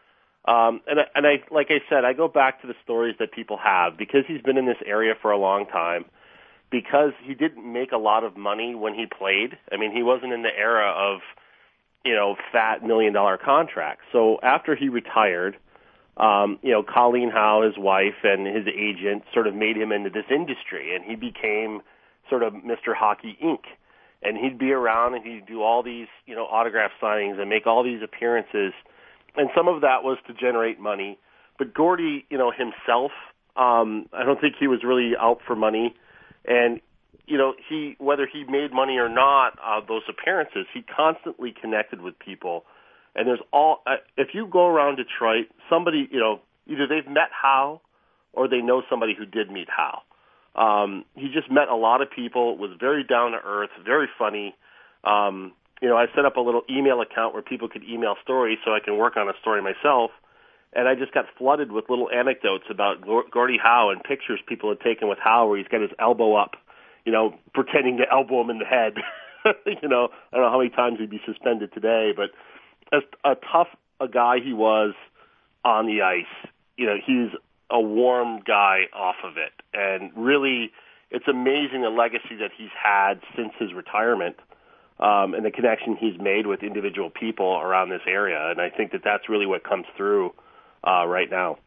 Um, and I, and I, like I said, I go back to the stories that people have because he's been in this area for a long time. Because he didn't make a lot of money when he played. I mean, he wasn't in the era of, you know, fat million dollar contracts. So after he retired, um, you know, Colleen Howe, his wife, and his agent sort of made him into this industry, and he became sort of Mister Hockey Incorporated. And he'd be around and he'd do all these, you know, autograph signings and make all these appearances. And some of that was to generate money. But Gordie, you know, himself, um, I don't think he was really out for money. And, you know, he, whether he made money or not, uh, those appearances, he constantly connected with people. And there's all, uh, if you go around Detroit, somebody, you know, either they've met Howe or they know somebody who did meet Howe. Um, he just met a lot of people, was very down to earth, very funny. Um, you know, I set up a little email account where people could email stories so I can work on a story myself. And I just got flooded with little anecdotes about Gordie Howe and pictures people had taken with Howe where he's got his elbow up, you know, pretending to elbow him in the head. you know, I don't know how many times he'd be suspended today, but as a tough a guy he was on the ice, you know, he's a warm guy off of it. And really, it's amazing the legacy that he's had since his retirement. Um, and the connection he's made with individual people around this area. And I think that that's really what comes through uh, right now.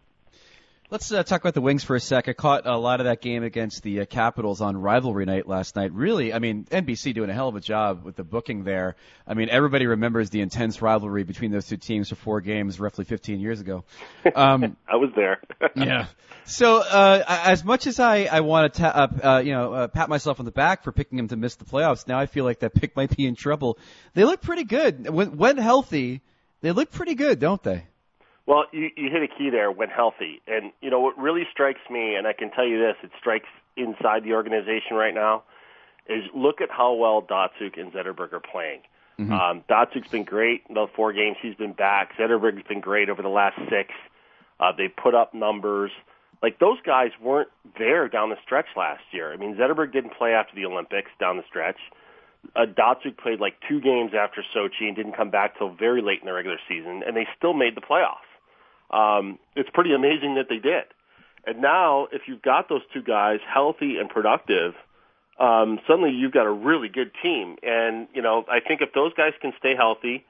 Let's uh, talk about the Wings for a sec. I caught a lot of that game against the uh, Capitals on rivalry night last night. Really, I mean, N B C doing a hell of a job with the booking there. I mean, everybody remembers the intense rivalry between those two teams for four games roughly fifteen years ago. Um, I was there. yeah. So uh, as much as I, I want to, ta- uh, uh, you know, uh, pat myself on the back for picking them to miss the playoffs, now I feel like that pick might be in trouble. They look pretty good. When, when healthy, they look pretty good, don't they? Well, you, you hit a key there, when healthy. And, you know, what really strikes me, and I can tell you this, it strikes inside the organization right now, is look at how well Datsyuk and Zetterberg are playing. Mm-hmm. Um, Datsuk's been great in the four games he's been back. Zetterberg's been great over the last six. Uh, they put up numbers. Like, those guys weren't there down the stretch last year. I mean, Zetterberg didn't play after the Olympics down the stretch. Uh, Datsyuk played like two games after Sochi and didn't come back till very late in the regular season, and they still made the playoffs. Um, it's pretty amazing that they did. And now, if you've got those two guys healthy and productive, um, suddenly you've got a really good team. And, you know, I think if those guys can stay healthy,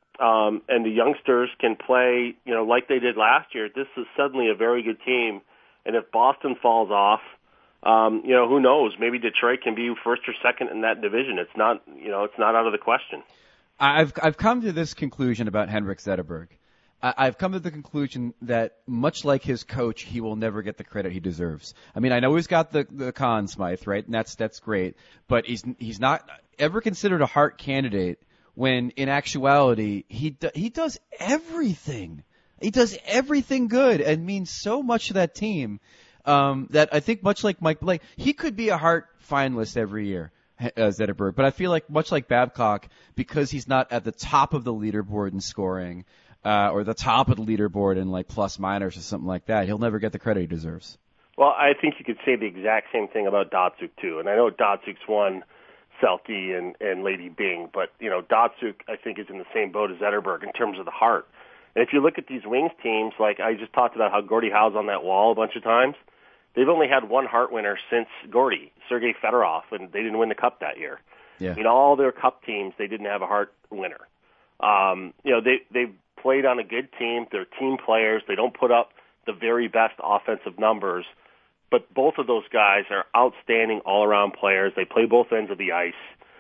um, and the youngsters can play, you know, like they did last year, this is suddenly a very good team. And if Boston falls off, um, you know, who knows? Maybe Detroit can be first or second in that division. It's not, you know, it's not out of the question. I've I've come to this conclusion about Henrik Zetterberg. I've come to the conclusion that, much like his coach, he will never get the credit he deserves. I mean, I know he's got the the Conn Smythe, right? And that's that's great, but he's he's not ever considered a Hart candidate. When in actuality, he do, he does everything. He does everything good and means so much to that team um, that I think, much like Mike Blake, he could be a Hart finalist every year. Uh, Zetterberg, but I feel like much like Babcock, because he's not at the top of the leaderboard in scoring. Uh, or the top of the leaderboard in like plus minus or something like that, he'll never get the credit he deserves. Well, I think you could say the exact same thing about Datsyuk too. And I know Datsuk's won Selke and, and Lady Bing, but you know Datsyuk I think is in the same boat as Zetterberg in terms of the heart. And if you look at these Wings teams, like I just talked about how Gordie Howe's on that wall a bunch of times, they've only had one Hart winner since Gordie, Sergei Fedorov, and they didn't win the Cup that year. Yeah. I mean, all their Cup teams, they didn't have a Hart winner. Um, you know, they they've played on a good team. They're team players. They don't put up the very best offensive numbers, but both of those guys are outstanding all-around players. They play both ends of the ice,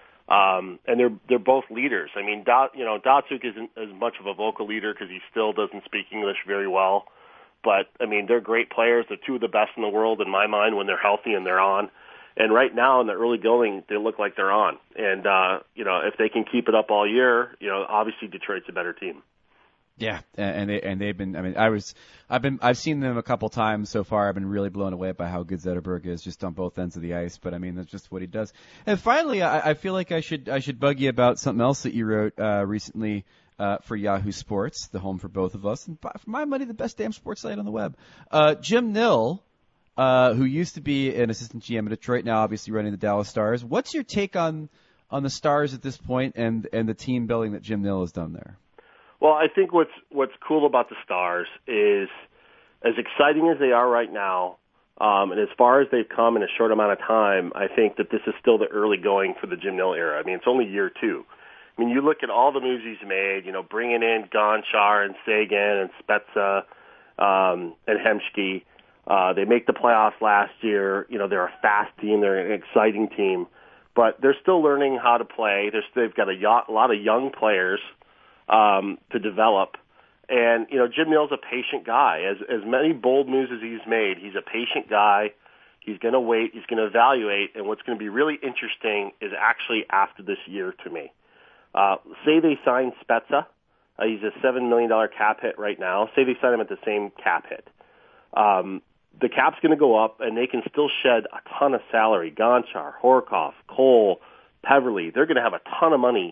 um, and they're they're both leaders. I mean, Dot, you know, Datsyuk isn't as much of a vocal leader because he still doesn't speak English very well, but I mean, they're great players. They're two of the best in the world in my mind when they're healthy and they're on. And right now in the early going, they look like they're on. And uh, you know, if they can keep it up all year, you know, obviously Detroit's a better team. Yeah, and they and they've been. I mean, I was, I've been, I've seen them a couple times so far. I've been really blown away by how good Zetterberg is, just on both ends of the ice. But I mean, that's just what he does. And finally, I, I feel like I should, I should bug you about something else that you wrote uh, recently uh, for Yahoo Sports, the home for both of us, and for my money, the best damn sports site on the web. Uh, Jim Nill, uh, who used to be an assistant G M in Detroit, now obviously running the Dallas Stars. What's your take on on the Stars at this point, and and the team building that Jim Nill has done there? Well, I think what's what's cool about the Stars is, as exciting as they are right now, um, and as far as they've come in a short amount of time, I think that this is still the early going for the Jim Nill era. I mean, it's only year two. I mean, you look at all the moves he's made, you know, bringing in Gonchar and Sagan and Spezza um, and Hemsky. Uh, they make the playoffs last year. You know, they're a fast team. They're an exciting team. But they're still learning how to play. They're, they've got a, a lot of young players Um, to develop. And, you know, Jim Nill's a patient guy. As as many bold moves as he's made, he's a patient guy. He's going to wait. He's going to evaluate. And what's going to be really interesting is actually after this year to me. Uh, say they sign Spezza. Uh, he's a seven million dollars cap hit right now. Say they sign him at the same cap hit. Um, the cap's going to go up, and they can still shed a ton of salary. Gonchar, Horkoff, Cole, Peverley, they're going to have a ton of money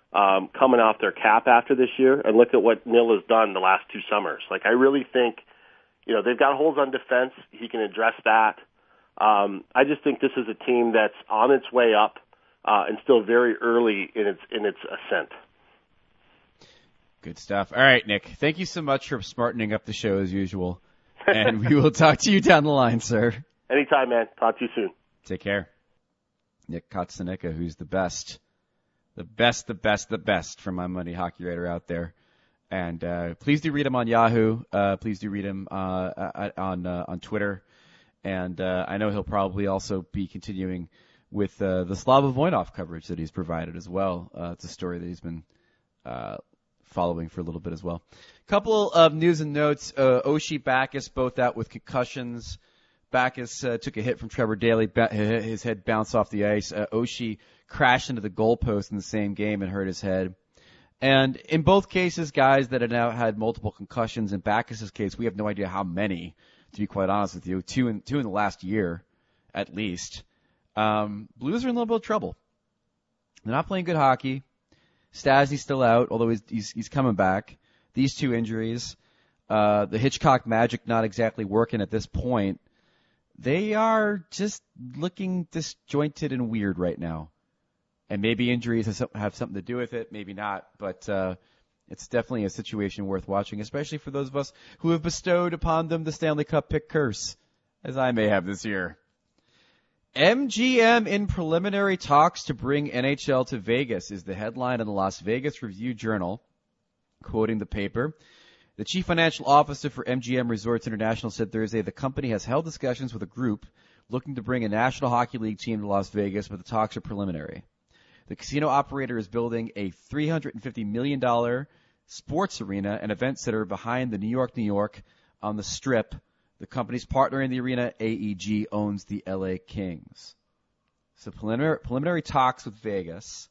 um, coming off their cap after this year, and look at what Nil has done the last two summers. Like, I really think, you know, they've got holes on defense. He can address that. Um, I just think this is a team that's on its way up uh, and still very early in its in its ascent. Good stuff. All right, Nick. Thank you so much for smartening up the show as usual. And we will talk to you down the line, sir. Anytime, man. Talk to you soon. Take care. Nick Kotsonika, who's the best, the best, the best, the best for my money hockey writer out there. And uh, please do read him on Yahoo. Uh, please do read him uh, on uh, on Twitter. And uh, I know he'll probably also be continuing with uh, the Slava Voinov coverage that he's provided as well. Uh, it's a story that he's been uh, following for a little bit as well. Couple of news and notes. Uh, Oshie, Backes, both out with concussions. Backes uh, took a hit from Trevor Daley. Ba- his head bounced off the ice. Uh, Oshie crashed into the goalpost in the same game and hurt his head. And in both cases, guys that have now had multiple concussions. In Backes' case, we have no idea how many, to be quite honest with you. Two in, two in the last year, at least. Um, Blues are in a little bit of trouble. They're not playing good hockey. Stastny's still out, although he's, he's, he's coming back. These two injuries, uh, the Hitchcock magic not exactly working at this point. They are just looking disjointed and weird right now. And maybe injuries have something to do with it, maybe not. But uh, it's definitely a situation worth watching, especially for those of us who have bestowed upon them the Stanley Cup pick curse, as I may have this year. M G M in preliminary talks to bring N H L to Vegas is the headline in the Las Vegas Review-Journal. Quoting the paper, the chief financial officer for M G M Resorts International said Thursday the company has held discussions with a group looking to bring a National Hockey League team to Las Vegas, but the talks are preliminary. The casino operator is building a three hundred fifty million dollars sports arena and event center behind the New York, New York on the Strip. The company's partner in the arena, A E G, owns the L A Kings. So preliminary, preliminary talks with Vegas.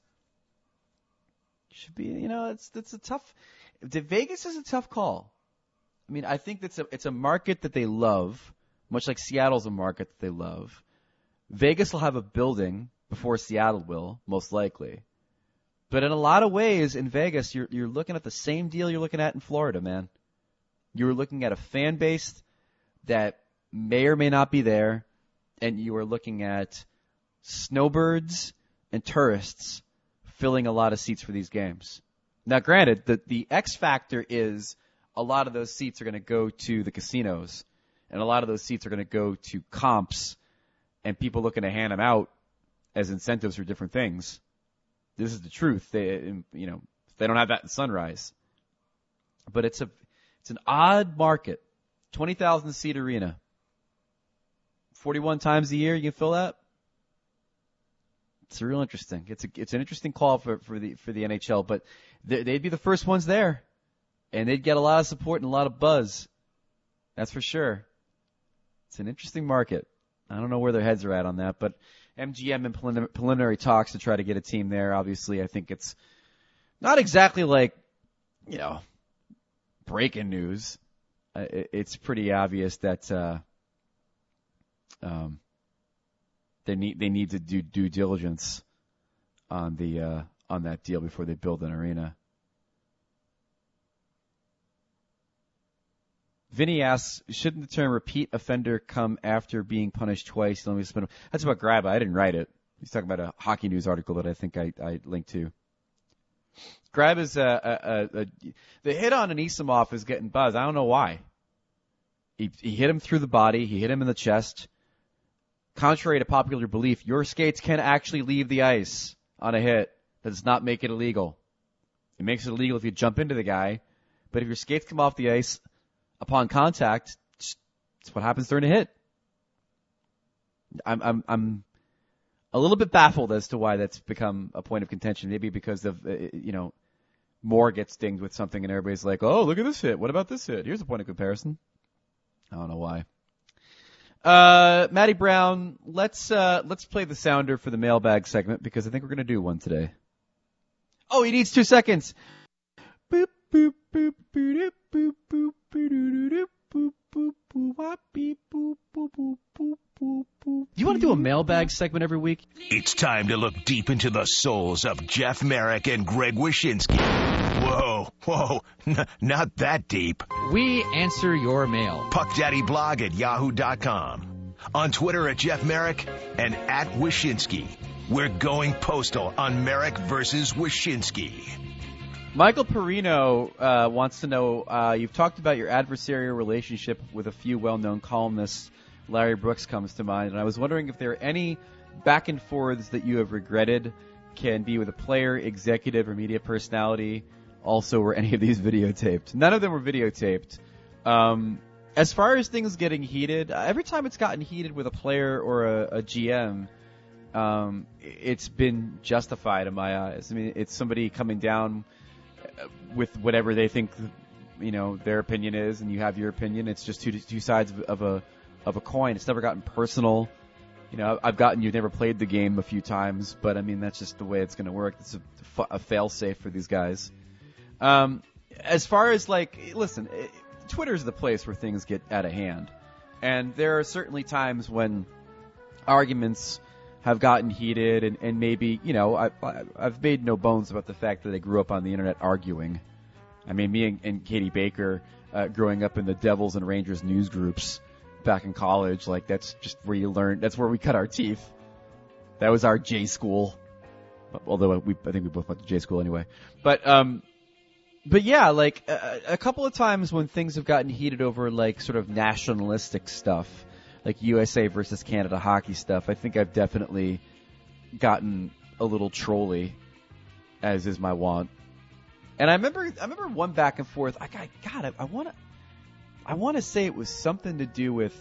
Should be, you know, it's it's a tough. Vegas is a tough call. I mean, I think that's a it's a market that they love, much like Seattle's a market that they love. Vegas will have a building before Seattle will, most likely. But in a lot of ways, in Vegas, you're you're looking at the same deal you're looking at in Florida, man. You're looking at a fan base that may or may not be there, and you are looking at snowbirds and tourists filling a lot of seats for these games. Now, granted, the, the X factor is a lot of those seats are going to go to the casinos, and a lot of those seats are going to go to comps and people looking to hand them out as incentives for different things. This is the truth. They, you know, they don't have that in Sunrise. But it's a, it's an odd market. twenty thousand seat arena. forty-one times a year you can fill that. It's real interesting. It's a, it's an interesting call for, for the for the N H L, but they, they'd be the first ones there, and they'd get a lot of support and a lot of buzz. That's for sure. It's an interesting market. I don't know where their heads are at on that, but M G M in prelim- preliminary talks to try to get a team there. Obviously, I think it's not exactly like, you know, breaking news. Uh, it, it's pretty obvious that uh, um. They need they need to do due diligence on the uh, on that deal before they build an arena. Vinny asks, shouldn't the term repeat offender come after being punished twice? Let me spin. That's about Grab. I didn't write it. He's talking about a Hockey News article that I think I, I linked to. Grab is a, a, a, a the hit on Anisimov is getting buzz. I don't know why. He he hit him through the body. He hit him in the chest. Contrary to popular belief, your skates can actually leave the ice on a hit. That does not make it illegal. It makes it illegal if you jump into the guy, but if your skates come off the ice upon contact, it's what happens during a hit. I'm I'm I'm a little bit baffled as to why that's become a point of contention. Maybe because of uh, you know, Moore gets dinged with something and everybody's like, oh, look at this hit. What about this hit? Here's a point of comparison. I don't know why. Uh, Matty Brown, let's, uh, let's play the sounder for the mailbag segment because I think we're going to do one today. Oh, he needs two seconds. Boop, boop, boop, boop, boop, boop, boop, boop, boop, boop, boop, boop, boop, boop, boop, boop. You want want to do a mailbag segment every week? It's time to look deep into the souls of Jeff Merrick and Greg Wyshynski. Whoa, whoa, n- not that deep. We answer your mail. PuckDaddyBlog at yahoo dot com. On Twitter at Jeff Merrick and at Wyshynski. We're going postal on Merrick versus Wyshynski. Michael Perino uh, wants to know, uh, you've talked about your adversarial relationship with a few well-known columnists. Larry Brooks comes to mind, and I was wondering if there are any back and forths that you have regretted, can be with a player, executive, or media personality. Also, were any of these videotaped? None of them were videotaped. Um, as far as things getting heated, every time it's gotten heated with a player or a, a G M, um, it's been justified in my eyes. I mean, it's somebody coming down with whatever they think, you know, their opinion is, and you have your opinion. It's just two two sides of, of a of a coin. It's never gotten personal. You know, I've gotten you've never played the game a few times, but I mean that's just the way it's going to work. It's a, a fail safe for these guys. Um, as far as like, listen, it, Twitter's the place where things get out of hand, and there are certainly times when arguments have gotten heated, and, and maybe, you know, I, I, I've made no bones about the fact that I grew up on the internet arguing. I mean, me and, and Katie Baker, uh, growing up in the Devils and Rangers news groups back in college, like that's just where you learn, that's where we cut our teeth. That was our J school. Although we, I think we both went to J school anyway. But, um, but yeah, like a, a couple of times when things have gotten heated over like sort of nationalistic stuff, like U S A versus Canada hockey stuff, I think I've definitely gotten a little trolly, as is my wont. And I remember, I remember one back and forth. I got, God, I, I want to, I want to say it was something to do with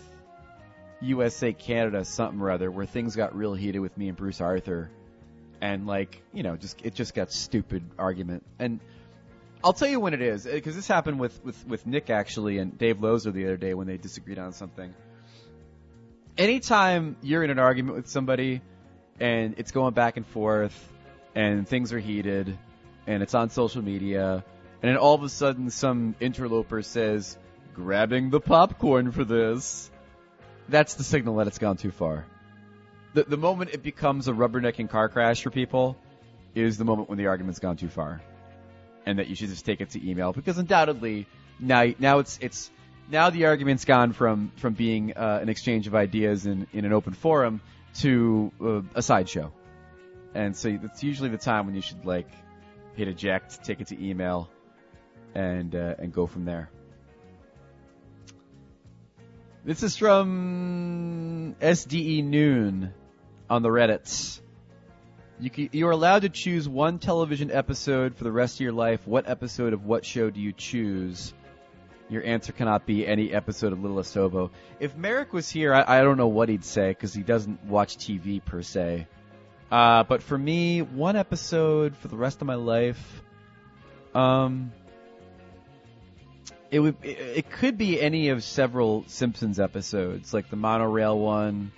U S A Canada something or other, where things got real heated with me and Bruce Arthur, and like, you know, just it just got stupid argument. And I'll tell you when it is, because this happened with with with Nick actually and Dave Lozer the other day when they disagreed on something. Anytime you're in an argument with somebody and it's going back and forth and things are heated and it's on social media and then all of a sudden some interloper says, grabbing the popcorn for this, that's the signal that it's gone too far. The, the moment it becomes a rubbernecking car crash for people is the moment when the argument's gone too far, and that you should just take it to email, because undoubtedly now now it's it's now the argument's gone from from being uh, an exchange of ideas in, in an open forum to uh, a sideshow. And so that's usually the time when you should like hit eject, take it to email, and uh, and go from there. This is from S D E Noon on the Reddits. You can, you are allowed to choose one television episode for the rest of your life. What episode of what show do you choose? Your answer cannot be any episode of Little Estovo. If Merrick was here, I, I don't know what he'd say, because he doesn't watch T V per se. Uh, but for me, one episode for the rest of my life, um, it would it, it could be any of several Simpsons episodes, like the monorail one,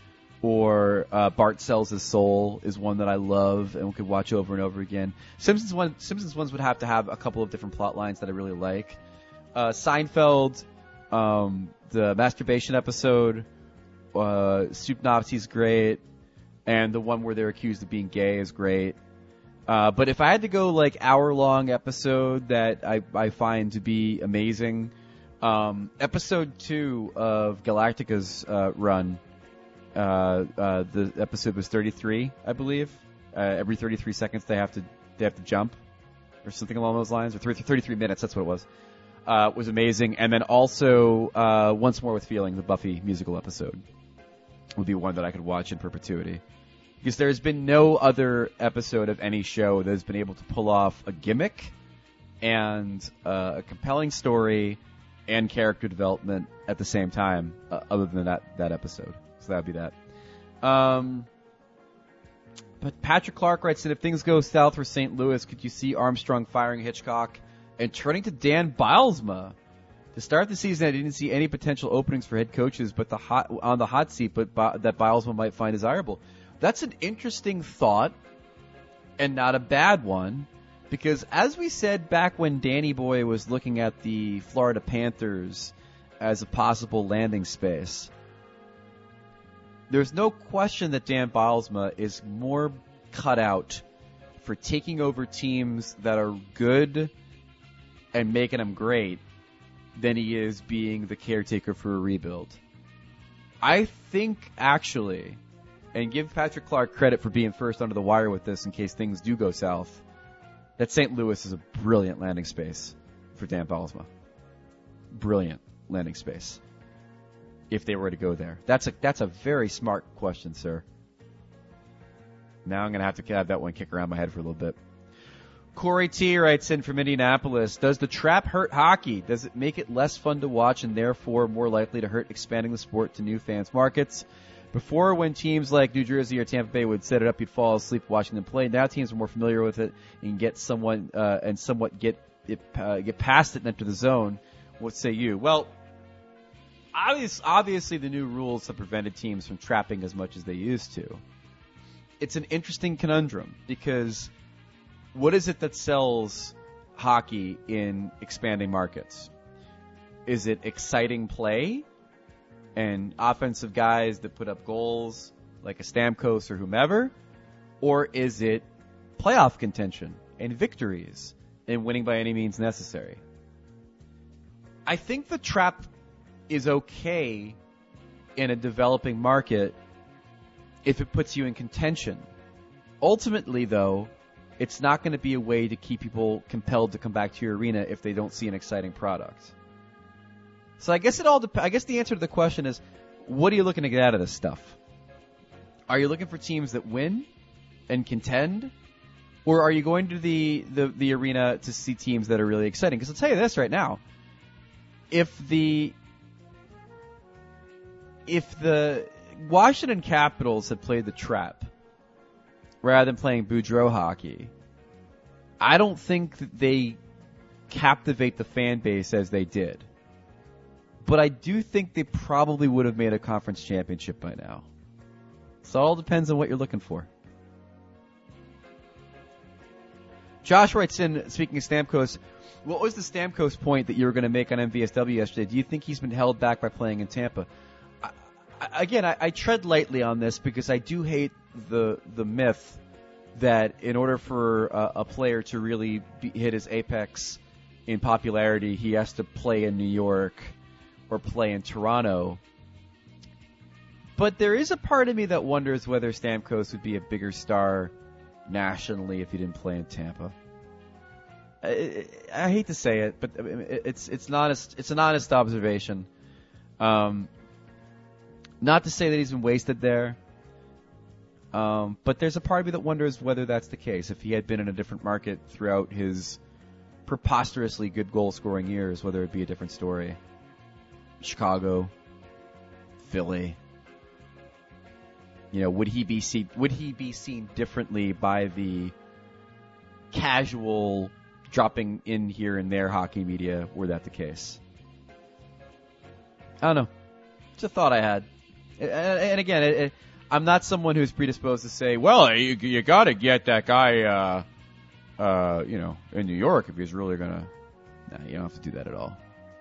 or uh, Bart Sells His Soul is one that I love and we could watch over and over again. Simpsons one, Simpsons ones would have to have a couple of different plot lines that I really like. Uh, Seinfeld, um, the masturbation episode, uh, Soup Nazi's great, and the one where they're accused of being gay is great. Uh, but if I had to go like hour-long episode that I, I find to be amazing, um, episode two of Galactica's uh, run, uh, uh, the episode was thirty-three, I believe. Uh, every thirty-three seconds they have to they have to jump, or something along those lines, or thirty-three minutes. That's what it was. Uh, was amazing. And then also uh, Once More with Feeling, the Buffy musical episode, would be one that I could watch in perpetuity. Because there's been no other episode of any show that has been able to pull off a gimmick and uh, a compelling story and character development at the same time, uh, other than that, that episode. So that would be that. Um, but Patrick Clark writes that if things go south for Saint Louis, could you see Armstrong firing Hitchcock and turning to Dan Bylsma? To start the season, I didn't see any potential openings for head coaches, but the hot on the hot seat, but Bi- that Bylsma might find desirable. That's an interesting thought, and not a bad one, because as we said back when Danny Boy was looking at the Florida Panthers as a possible landing space, there's no question that Dan Bylsma is more cut out for taking over teams that are good and making them great than he is being the caretaker for a rebuild. I think, actually, and give Patrick Clark credit for being first under the wire with this in case things do go south, that Saint Louis is a brilliant landing space for Dan Bylsma. Brilliant landing space. If they were to go there. That's a that's a very smart question, sir. Now I'm going to have to have that one kick around my head for a little bit. Corey T writes in from Indianapolis, does the trap hurt hockey? Does it make it less fun to watch and therefore more likely to hurt expanding the sport to new fans markets? Before, when teams like New Jersey or Tampa Bay would set it up, you'd fall asleep watching them play. Now teams are more familiar with it and get someone uh, and somewhat get it, uh, get past it and enter the zone. What say you? Well, obvious, obviously the new rules have prevented teams from trapping as much as they used to. It's an interesting conundrum because what is it that sells hockey in expanding markets? Is it exciting play and offensive guys that put up goals like a Stamkos or whomever? Or is it playoff contention and victories and winning by any means necessary? I think the trap is okay in a developing market if it puts you in contention. Ultimately, though, it's not going to be a way to keep people compelled to come back to your arena if they don't see an exciting product. So I guess it all. Dep- I guess the answer to the question is, what are you looking to get out of this stuff? Are you looking for teams that win and contend, or are you going to the the, the arena to see teams that are really exciting? Because I'll tell you this right now: if the if the Washington Capitals had played the trap rather than playing Boudreaux hockey, I don't think that they captivate the fan base as they did. But I do think they probably would have made a conference championship by now. So it all depends on what you're looking for. Josh writes in, speaking of Stamkos, what was the Stamkos point that you were going to make on M V S W yesterday? Do you think he's been held back by playing in Tampa? I, I, again, I, I tread lightly on this because I do hate the the myth that in order for a, a player to really be, hit his apex in popularity, he has to play in New York or play in Toronto. But there is a part of me that wonders whether Stamkos would be a bigger star nationally if he didn't play in Tampa. I, I hate to say it, but it's it's an honest it's an honest observation. Um, not to say that he's been wasted there, um, but there's a part of me that wonders whether that's the case. If he had been in a different market throughout his preposterously good goal-scoring years, whether it'd be a different story. Chicago, Philly. You know, would he be seen? Would he be seen differently by the casual dropping in here and there hockey media? Were that the case? I don't know. It's a thought I had. And, and again, it, it, I'm not someone who's predisposed to say, "Well, you, you got to get that guy, uh, uh, you know, in New York if he's really gonna." Nah, you don't have to do that at all.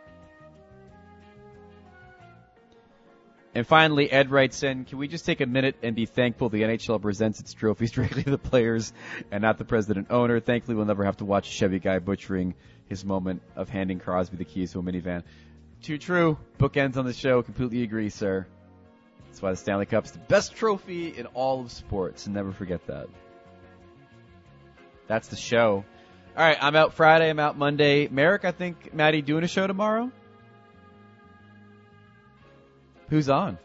And finally, Ed writes in, can we just take a minute and be thankful the N H L presents its trophies directly to the players and not the president owner? Thankfully, we'll never have to watch a Chevy guy butchering his moment of handing Crosby the keys to a minivan. Too true. Bookends on the show. Completely agree, sir. That's why the Stanley Cup's the best trophy in all of sports, and never forget that. That's the show. All right, I'm out Friday. I'm out Monday. Merrick, I think, Maddie, doing a show tomorrow? Who's on?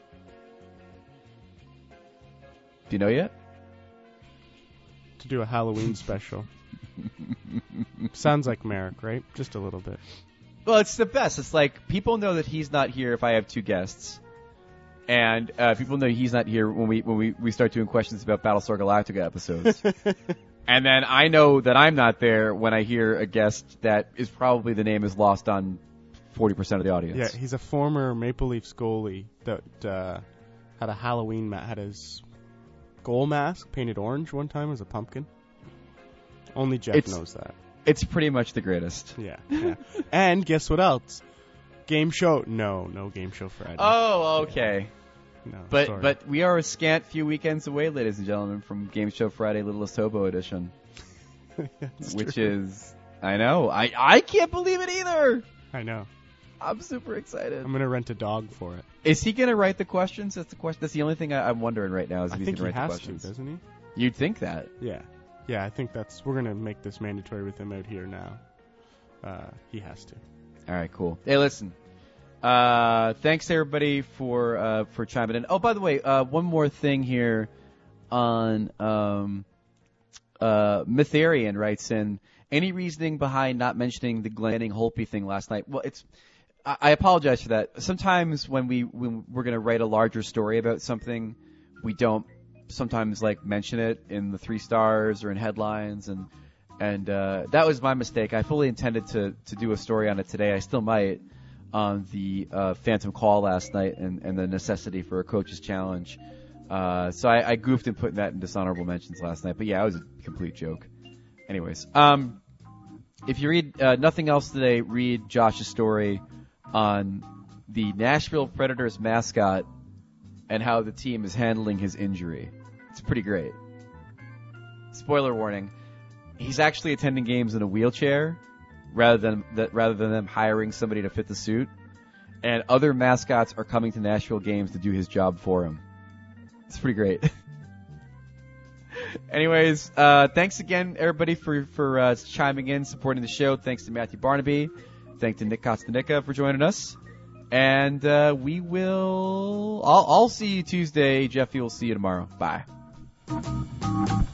Do you know yet? To do a Halloween special. Sounds like Merrick, right? Just a little bit. Well, it's the best. It's like people know that he's not here if I have two guests, and uh, people know he's not here when we when we, we start doing questions about Battlestar Galactica episodes. And then I know that I'm not there when I hear a guest that is probably the name is lost on forty percent of the audience. Yeah, he's a former Maple Leafs goalie that uh, had a Halloween ma- had his goal mask painted orange one time as a pumpkin. Only Jeff it's, knows that. It's pretty much the greatest. Yeah, yeah. And guess what else? Game show? No, no game show Friday. Oh, okay. No, But sorry. but we are a scant few weekends away, ladies and gentlemen, from Game Show Friday Littlest Hobo Edition, That's which true. is I know I I can't believe it either. I know. I'm super excited. I'm gonna rent a dog for it. Is he gonna write the questions? That's the question. That's the only thing I, I'm wondering right now. Is if I he's think gonna he write the has to, questions. doesn't he? You'd think that. Yeah. Yeah, I think that's we're gonna make this mandatory with him out here now. Uh, he has to. All right, cool. Hey, listen. Uh, thanks everybody for uh, for chiming in. Oh, by the way, uh, one more thing here on um, uh, Mytharian writes in. Any reasoning behind not mentioning the Glenn Holtby thing last night? Well, it's. I, I apologize for that. Sometimes when we when we're going to write a larger story about something, we don't sometimes like mention it in the three stars or in headlines, and and uh, that was my mistake. I fully intended to to do a story on it today. I still might on the uh, Phantom Call last night and, and the necessity for a coach's challenge. Uh, so I, I goofed in putting that in dishonorable mentions last night. But yeah, it was a complete joke. Anyways, um, if you read uh, nothing else today, read Josh's story on the Nashville Predators mascot and how the team is handling his injury. It's pretty great. Spoiler warning: he's actually attending games in a wheelchair rather than that, rather than them hiring somebody to fit the suit. And other mascots are coming to Nashville games to do his job for him. It's pretty great. Anyways, uh, thanks again, everybody, for for uh, chiming in, supporting the show. Thanks to Matthew Barnaby. Thanks to Nick Kostanica for joining us. And uh, we will... I'll, I'll see you Tuesday. Jeffy will see you tomorrow. Bye.